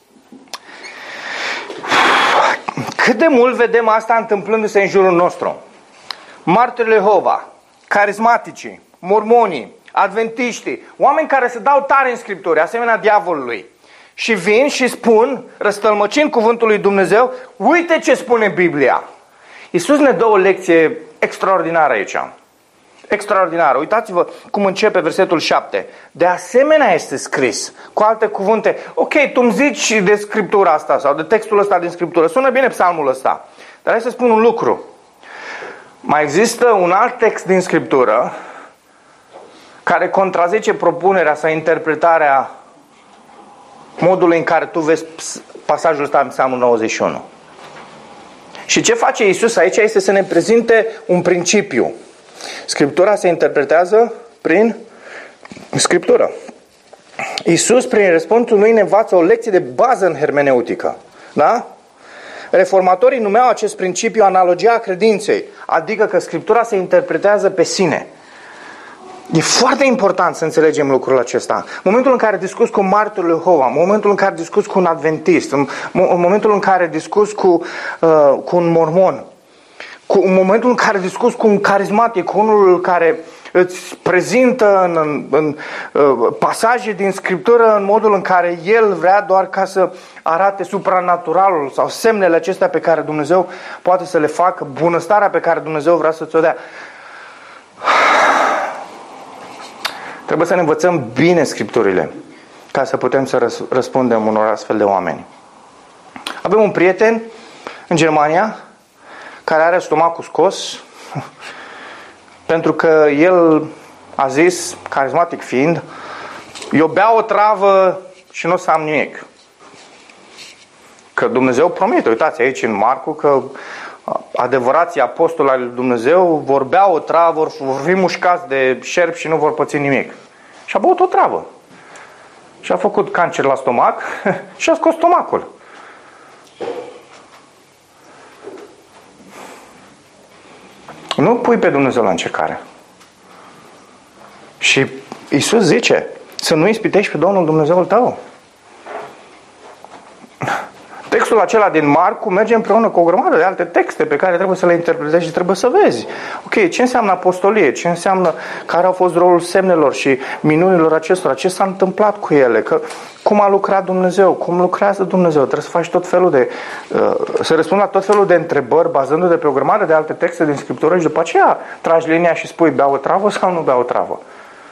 cât de mult vedem asta întâmplându-se în jurul nostru? Martirii Jehova, carismaticii, mormonii, adventiștii, oameni care se dau tare în Scripturi, asemenea diavolului, și vin și spun, răstălmăcind cuvântul lui Dumnezeu: uite ce spune Biblia. Iisus ne dă o lecție extraordinară aici. Extraordinară. Uitați-vă cum începe versetul șapte. De asemenea este scris. Cu alte cuvinte, ok, tu îmi zici de Scriptura asta sau de textul ăsta din Scriptură. Sună bine psalmul ăsta. Dar hai să spun un lucru. Mai există un alt text din Scriptură care contrazice propunerea sau interpretarea modului în care tu vezi pasajul ăsta în psalmul nouăzeci și unu. Și ce face Iisus aici este să ne prezinte un principiu. Scriptura se interpretează prin în Scriptură. Iisus, prin răspunsul lui, ne învață o lecție de bază în hermeneutică. Da? Reformatorii numeau acest principiu analogia credinței, adică că Scriptura se interpretează pe sine. E foarte important să înțelegem lucrul acesta. În momentul în care discuți cu martorul lui Jehova, în momentul în care discuți cu un adventist, în momentul în care discuți cu, uh, cu un mormon, cu, în momentul în care discuți cu un carismatic, cu unul care îți prezintă în, în, în uh, pasaje din Scriptură în modul în care el vrea doar ca să arate supranaturalul sau semnele acestea pe care Dumnezeu poate să le facă, bunăstarea pe care Dumnezeu vrea să ți-o dea. Trebuie să ne învățăm bine Scripturile ca să putem să răs- răspundem unor astfel de oameni. Avem un prieten în Germania care are stomacul scos pentru că el a zis, carismatic fiind, eu beau o travă și nu o să am nimic. Că Dumnezeu promite, uitați aici în Marcu, că adevărații apostoli al lui Dumnezeu vor bea o travă, vor, vor fi mușcați de șerpi și nu vor păți nimic. Și a băut o travă. Și a făcut cancer la stomac și a scos stomacul. Nu pui pe Dumnezeu la încercare. Și Iisus zice să nu ispitești pe Domnul Dumnezeul tău. Textul acela din Marcu merge împreună cu o grămadă de alte texte pe care trebuie să le interpretezi și trebuie să vezi. Ok, ce înseamnă apostolie? Ce înseamnă, care au fost rolul semnelor și minunilor acestora? Ce s-a întâmplat cu ele? Că, cum a lucrat Dumnezeu? Cum lucrează Dumnezeu? Trebuie să faci tot felul de... Uh, să răspunzi la tot felul de întrebări bazându-te pe o grămadă de alte texte din Scriptură și după aceea tragi linia și spui bea o travă sau nu bea o travă.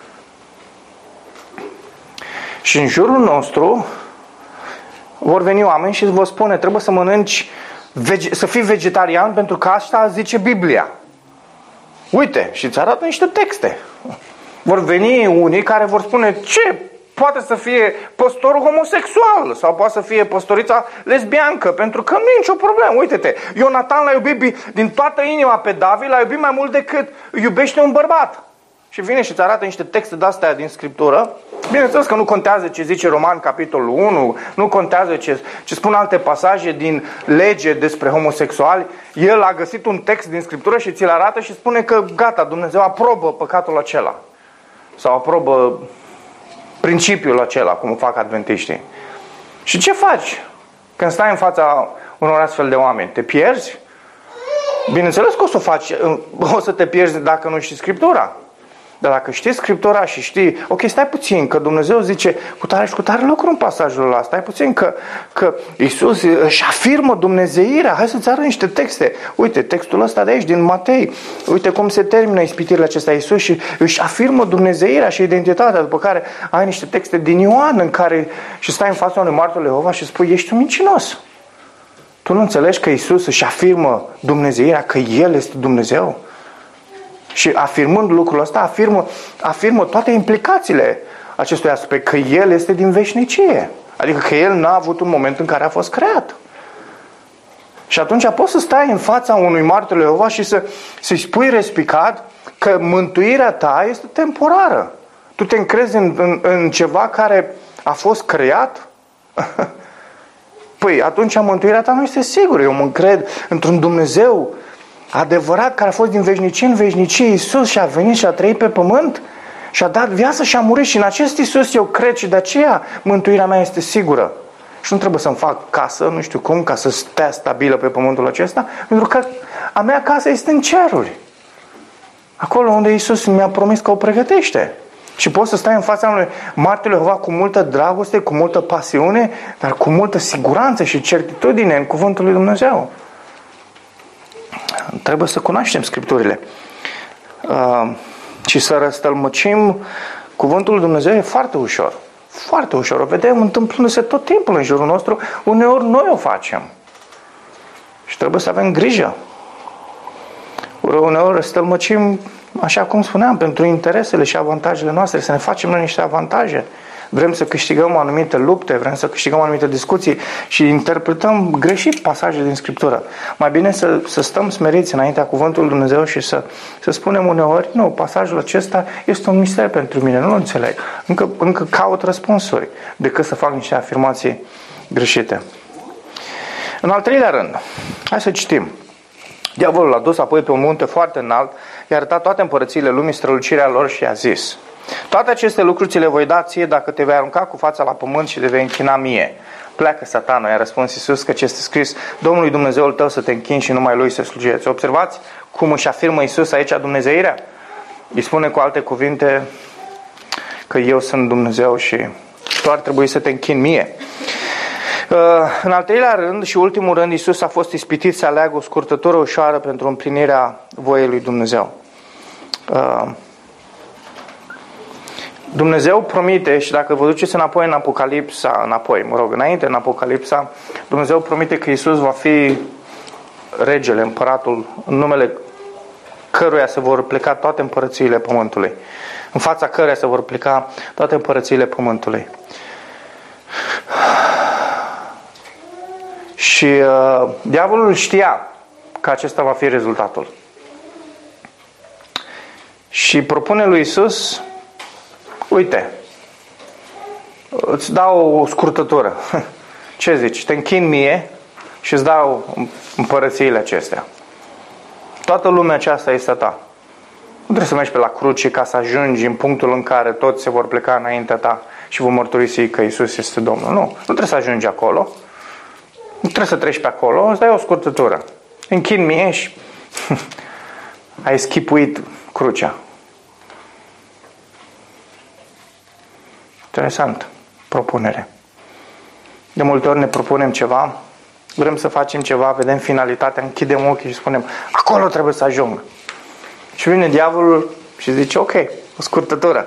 Și în jurul nostru vor veni oameni și îți vor spune trebuie să mănânci, vege- să fii vegetarian pentru că asta zice Biblia. Uite, și îți arată niște texte. Vor veni unii care vor spune ce poate să fie păstorul homosexual sau poate să fie păstorița lesbiancă, pentru că nu e nicio problemă. Uite-te, Ionatan l-a iubit din toată inima pe David, l-a iubit mai mult decât iubește un bărbat. Și vine și îți arată niște texte de-astea din Scriptură. Bineînțeles că nu contează ce zice Roman capitolul unu, nu contează ce, ce spun alte pasaje din lege despre homosexuali. El a găsit un text din Scriptură și ți-l arată și spune că gata, Dumnezeu aprobă păcatul acela. Sau aprobă principiul acela, cum fac adventiștii. Și ce faci când stai în fața unor astfel de oameni? Te pierzi? Bineînțeles că o să o faci, o să te pierzi dacă nu știi Scriptura. Dar dacă știi Scriptura și știi, ok, stai puțin, că Dumnezeu zice cu tare și cu tare lucru în pasajul ăla, stai puțin că, că Iisus își afirmă dumnezeirea. Hai să-ți arăt niște texte. Uite, textul ăsta de aici, din Matei, uite cum se termină ispitirile acestea Iisus și își afirmă dumnezeirea și identitatea, după care ai niște texte din Ioan în care și stai în fața unui martor Jehova și spui, ești un mincinos. Tu nu înțelegi că Iisus își afirmă dumnezeirea, că El este Dumnezeu? Și afirmând lucrul ăsta, afirmă, afirmă toate implicațiile acestui aspect, că El este din veșnicie. Adică că El n-a avut un moment în care a fost creat. Și atunci poți să stai în fața unui martor Jehova și să, să-i spui respicat că mântuirea ta este temporară. Tu te încrezi în, în, în ceva care a fost creat? Păi atunci mântuirea ta nu este sigură. Eu mă încred într-un Dumnezeu adevărat, care a fost din veșnicie în veșnicie. Iisus și-a venit și a trăit pe pământ și a dat viață și a murit. Și în acest Iisus eu cred și de aceea mântuirea mea este sigură. Și nu trebuie să-mi fac casă, nu știu cum, ca să stea stabilă pe pământul acesta, pentru că a mea casă este în ceruri. Acolo unde Iisus mi-a promis că o pregătește. Și poți să stai în fața unui martor Jehova cu multă dragoste, cu multă pasiune, dar cu multă siguranță și certitudine în cuvântul lui Dumnezeu. Trebuie să cunoaștem Scripturile uh, și să răstălmăcim cuvântul lui Dumnezeu e foarte ușor. Foarte ușor. O vedem întâmplându-se tot timpul în jurul nostru. Uneori noi o facem. Și trebuie să avem grijă. Uneori răstălmăcim, așa cum spuneam, pentru interesele și avantajele noastre, să ne facem noi niște avantaje. vrem să câștigăm o anumită lupte, vrem să câștigăm o anumită discuții și interpretăm greșit pasaje din Scriptură. Mai bine să, să stăm smeriți înaintea cuvântului Lui Dumnezeu și să, să spunem uneori, nu, pasajul acesta este un mister pentru mine, nu-l înțeleg. Încă, încă caut răspunsuri, decât să fac niște afirmații greșite. În al treilea rând, hai să citim. Diavolul a dus apoi pe un munte foarte înalt, i-a arătat toate împărățiile lumii, strălucirea lor și a zis: toate aceste lucruri ți le voi da ție dacă te vei arunca cu fața la pământ și te vei închina mie. Pleacă, Satana, i-a răspuns Iisus, căci este scris: Domnului Dumnezeul tău să te închini și numai Lui să slujești. Observați cum își afirmă Iisus aici dumnezeirea? Îi spune cu alte cuvinte că eu sunt Dumnezeu și tu ar trebui să te închini mie. În al treilea rând și ultimul rând, Iisus a fost ispitit să aleagă o scurtătură ușoară pentru împlinirea voiei lui Dumnezeu. Dumnezeu promite, și dacă vă duceți înapoi în Apocalipsa, înapoi, mă rog, înainte în Apocalipsa, Dumnezeu promite că Iisus va fi regele, împăratul, în numele căruia se vor pleca toate împărățiile pământului. În fața căruia se vor pleca toate împărățiile pământului. Și uh, diavolul știa că acesta va fi rezultatul. Și propune lui Iisus: uite, îți dau o scurtătură. Ce zici? Te închin mie și îți dau împărățiile acestea. Toată lumea aceasta este a ta. Nu trebuie să mergi pe la cruce ca să ajungi în punctul în care toți se vor pleca înaintea ta și vor mărturisi că Iisus este Domnul. Nu, nu trebuie să ajungi acolo. Nu trebuie să treci pe acolo, îți dai o scurtătură. Închin mie și ai schipuit crucea. Interesant. Propunere. De multe ori ne propunem ceva, vrem să facem ceva, vedem finalitatea, închidem ochii și spunem: acolo trebuie să ajung. Și vine diavolul și zice: ok, o scurtătură.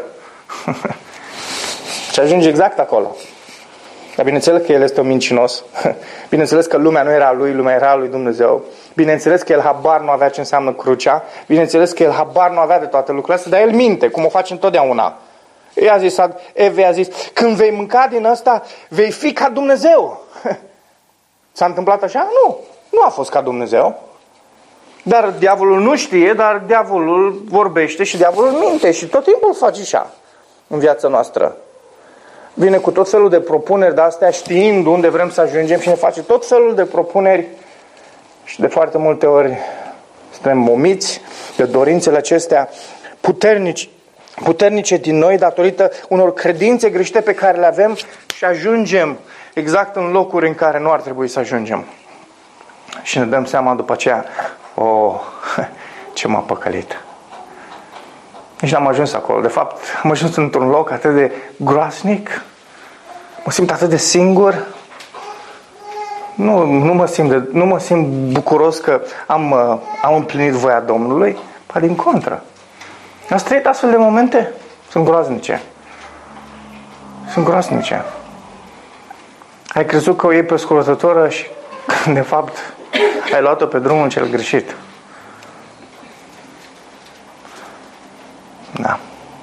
Și ajunge exact acolo. Dar bineînțeles că el este un mincinos. Bineînțeles că lumea nu era a lui, lumea era a lui Dumnezeu. Bineînțeles că el habar nu avea ce înseamnă crucea. Bineînțeles că el habar nu avea de toate lucrurile astea, dar el minte, cum o face întotdeauna. I-a zis, Eve a zis: când vei mânca din ăsta, vei fi ca Dumnezeu. S-a întâmplat așa? Nu. Nu a fost ca Dumnezeu. Dar diavolul nu știe, dar diavolul vorbește și diavolul minte și tot timpul face așa în viața noastră. Vine cu tot felul de propuneri de astea, știind unde vrem să ajungem, și ne face tot felul de propuneri și de foarte multe ori suntem momiți de dorințele acestea puternici, puternice din noi datorită unor credințe greșite pe care le avem și ajungem exact în locuri în care nu ar trebui să ajungem. Și ne dăm seama după aceea: oh, ce m-a păcălit. Nici n-am ajuns acolo. De fapt, am ajuns într-un loc atât de groasnic. Mă simt atât de singur. Nu, nu, mă, simt de, nu mă simt bucuros că am, am împlinit voia Domnului. Pa din contră. Ați trăit astfel de momente? Sunt groaznice. Sunt groaznice. Ai crezut că o iei pe scurtătură și, de fapt, ai luat-o pe drumul cel greșit. Da.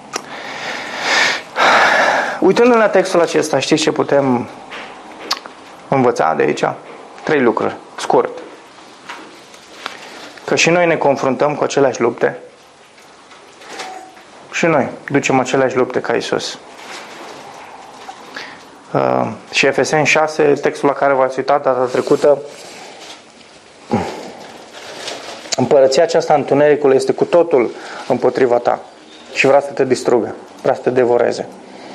Uitându-ne la textul acesta, știți ce putem învăța de aici? Trei lucruri, scurt. Că și noi ne confruntăm cu aceleași lupte. Și noi ducem aceleași lupte ca Iisus. Uh, și Efeseni șase, textul la care v-ați uitat data trecută: împărăția aceasta întunericului este cu totul împotriva ta și vrea să te distrugă, vrea să te devoreze.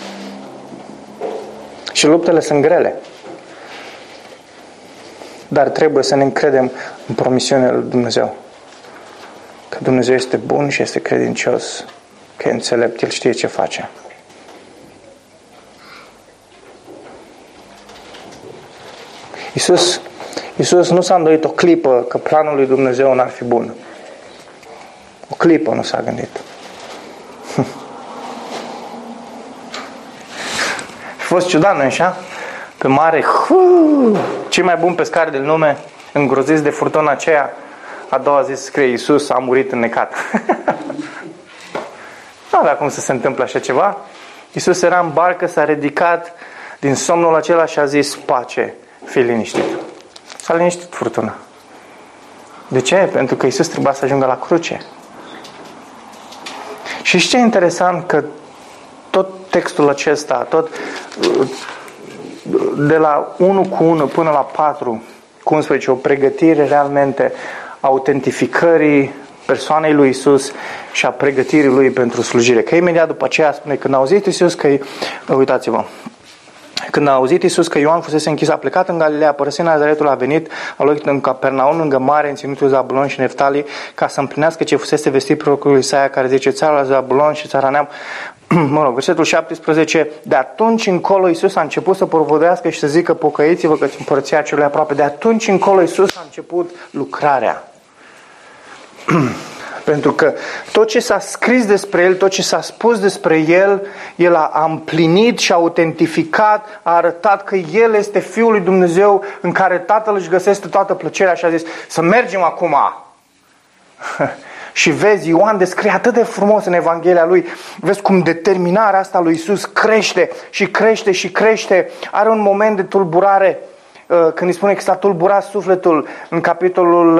Și luptele sunt grele. Dar trebuie să ne încredem în promisiunea lui Dumnezeu. Că Dumnezeu este bun și este credincios, că e înțelept, El știe ce face. Iisus, Iisus nu s-a îndoit o clipă că planul lui Dumnezeu n-ar fi bun. O clipă nu s-a gândit. A fost ciudat, nu-i așa? Pe mare, huu, cei mai buni pescari din lume, îngroziți de furtuna aceea, a doua zi scrie: Iisus a murit înnecat. Nu avea cum să se întâmple așa ceva. Iisus era în barcă, s-a ridicat din somnul acela și a zis, pace, fii liniștit. S-a liniștit furtuna. De ce? Pentru că Iisus trebuia să ajungă la cruce. Și ce e interesant? Că tot textul acesta, tot de la unu cu unu până la patru cu unsprezece, o pregătire realmente a autentificării persoanei lui Iisus și a pregătirii lui pentru slujire. Că imediat după aceea spune, când a auzit Iisus că, uitați-vă, când a auzit Iisus că Ioan fusese închis, a plecat în Galileea, părăsind Nazaretul, a venit, a luat în Capernaum, lângă mare, în ținutul Zabulon și Neftali, ca să împlinească ce fusese vestit prorocul Isaia, care zice, țara la Zabulon și țara Neam. Mă rog, versetul șaptesprezece, de atunci încolo Iisus a început să propovăduiască și să zică, pocăiți-vă că împărăția celui aproape. De atunci încolo Iisus a început lucrarea. Pentru că tot ce s-a scris despre El, tot ce s-a spus despre El, El a împlinit și a autentificat, a arătat că El este Fiul lui Dumnezeu în care Tatăl își găsește toată plăcerea și a zis, să mergem acum. Și vezi, Ioan descrie atât de frumos în Evanghelia lui, vezi cum determinarea asta lui Iisus crește și crește și crește. Are un moment de tulburare, când îi spune că s-a tulburat sufletul în capitolul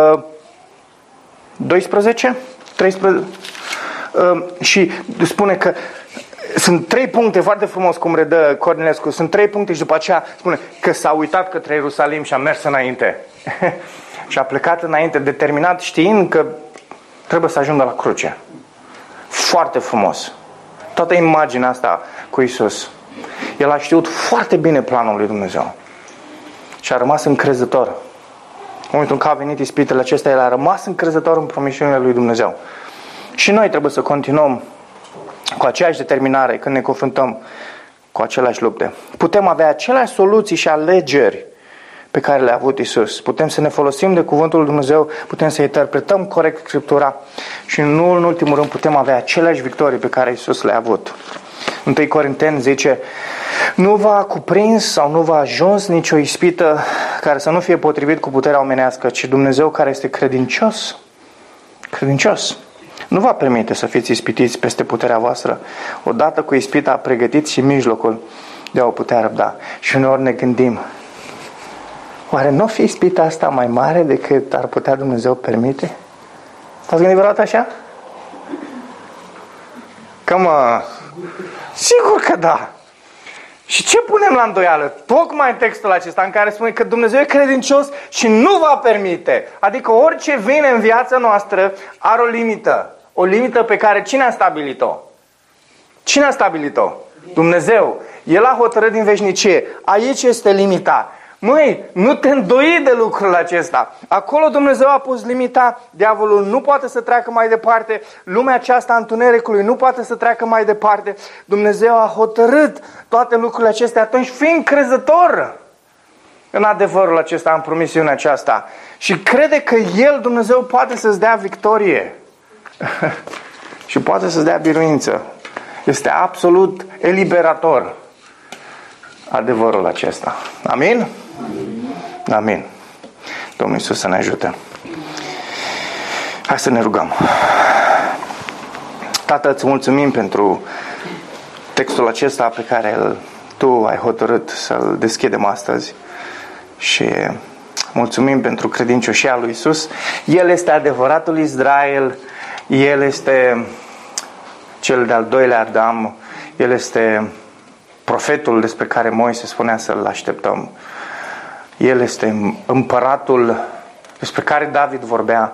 doisprezece, treisprezece, și spune că sunt trei puncte, foarte frumos cum redă Cornilescu, sunt trei puncte și după aceea spune că s-a uitat către Ierusalim și a mers înainte. Și a plecat înainte, determinat, știind că trebuie să ajungă la cruce. Foarte frumos. Toată imaginea asta cu Iisus. El a știut foarte bine planul lui Dumnezeu. Și a rămas încrezător. În momentul în care a venit ispitele acestea, el a rămas încrezător în promisiunile lui Dumnezeu. Și noi trebuie să continuăm cu aceeași determinare când ne confruntăm cu aceleași lupte. Putem avea aceleași soluții și alegeri pe care le-a avut Iisus. Putem să ne folosim de cuvântul lui Dumnezeu, putem să interpretăm corect Scriptura și nu în ultimul rând putem avea aceleași victorii pe care Iisus le-a avut. întâi Corinteni zice, nu v-a cuprins sau nu v-a ajuns nicio ispită care să nu fie potrivit cu puterea omenească, ci Dumnezeu care este credincios, credincios, nu va permite să fiți ispitiți peste puterea voastră. Odată cu ispita a pregătit și mijlocul de a o putea răbda. Și uneori ne gândim, oare nu fi ispita asta mai mare decât ar putea Dumnezeu permite? V-ați gândit vreodată așa? Că mă... Sigur că da! Și ce punem la îndoială? Tocmai în textul acesta în care spune că Dumnezeu e credincios și nu va permite. Adică orice vine în viața noastră are o limită. O limită pe care cine a stabilit-o? Cine a stabilit-o? Dumnezeu. El a hotărât din veșnicie. Aici este limita. Măi, nu te îndoi de lucrul acesta. Acolo Dumnezeu a pus limita. Diavolul nu poate să treacă mai departe. Lumea aceasta a întunericului nu poate să treacă mai departe. Dumnezeu a hotărât toate lucrurile acestea. Atunci fii încrezător în adevărul acesta, în promisiunea aceasta. Și crede că El, Dumnezeu, poate să-ți dea victorie. Și poate să-ți dea biruință. Este absolut eliberator adevărul acesta. Amin? Amin. Domnul Iisus să ne ajute. Hai să ne rugăm. Tată, îți mulțumim pentru textul acesta pe care el, Tu ai hotărât să-l deschidem astăzi. Și mulțumim pentru credincioșia lui Iisus. El este adevăratul Israel. El este cel de-al doilea Adam. El este profetul despre care Moise spunea să-l așteptăm. El este împăratul despre care David vorbea,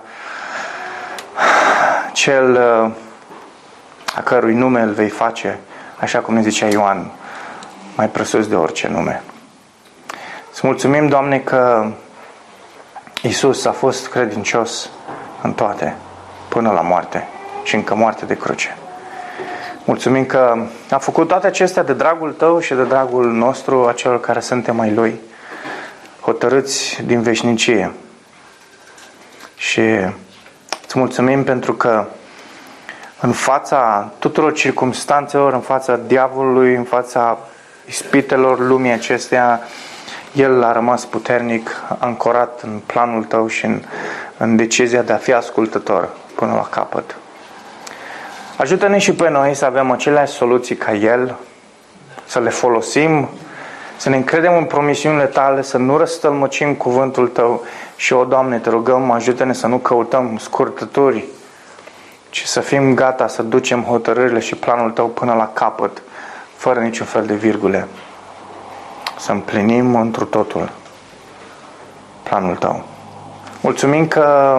cel a cărui nume îl vei face, așa cum ne zicea Ioan, mai presus de orice nume. Îți mulțumim, Doamne, că Iisus a fost credincios în toate, până la moarte și încă moarte de cruce. Mulțumim că a făcut toate acestea de dragul Tău și de dragul nostru, a celor care suntem ai Lui, hotărâți din veșnicie. Și îți mulțumim pentru că în fața tuturor circumstanțelor, în fața diavolului, în fața ispitelor lumii acesteia, El a rămas puternic, ancorat în planul Tău și în, în decizia de a fi ascultător până la capăt. Ajută-ne și pe noi să avem aceleași soluții ca El, să le folosim, să ne încredem în promisiunile Tale, să nu răstălmăcim cuvântul Tău și, o, Doamne, Te rugăm, ajută-ne să nu căutăm scurtături, ci să fim gata să ducem hotărârile și planul Tău până la capăt, fără niciun fel de virgule. Să împlinim întru totul planul Tău. Mulțumim că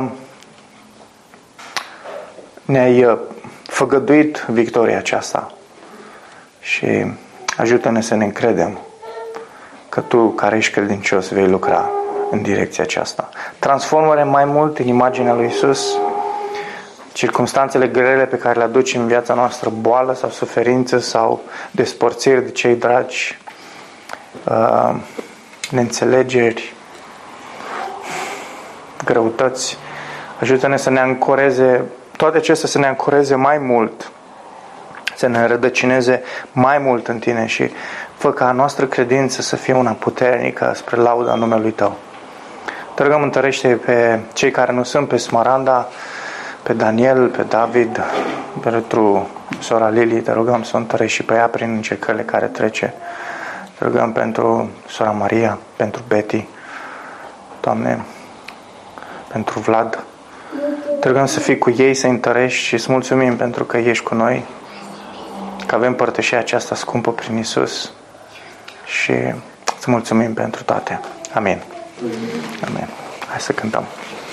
ne-ai făgăduit victoria aceasta și ajută-ne să ne încredem că Tu, care ești credincios, vei lucra în direcția aceasta. Transformă-ne mai mult în imaginea lui Iisus. Circumstanțele grele pe care le aduci în viața noastră, boală sau suferință sau despărțiri de cei dragi, uh, neînțelegeri, greutăți, ajută-ne să ne ancoreze, toate acestea să ne ancoreze mai mult, să ne înrădăcineze mai mult în Tine și fă ca a noastră credință să fie una puternică spre lauda numelui Tău. Te rugăm, întărește pe cei care nu sunt, pe Smaranda, pe Daniel, pe David, pentru sora Lili, te rugăm să o întărești și pe ea prin încercările care trece. Te rugăm pentru sora Maria, pentru Betty, Doamne, pentru Vlad. Te rugăm să fii cu ei, să-i întărești și îți mulțumim pentru că ești cu noi, că avem părtășia aceasta scumpă prin Iisus și îți mulțumim pentru toate. Amin. Amin. Hai să cântăm.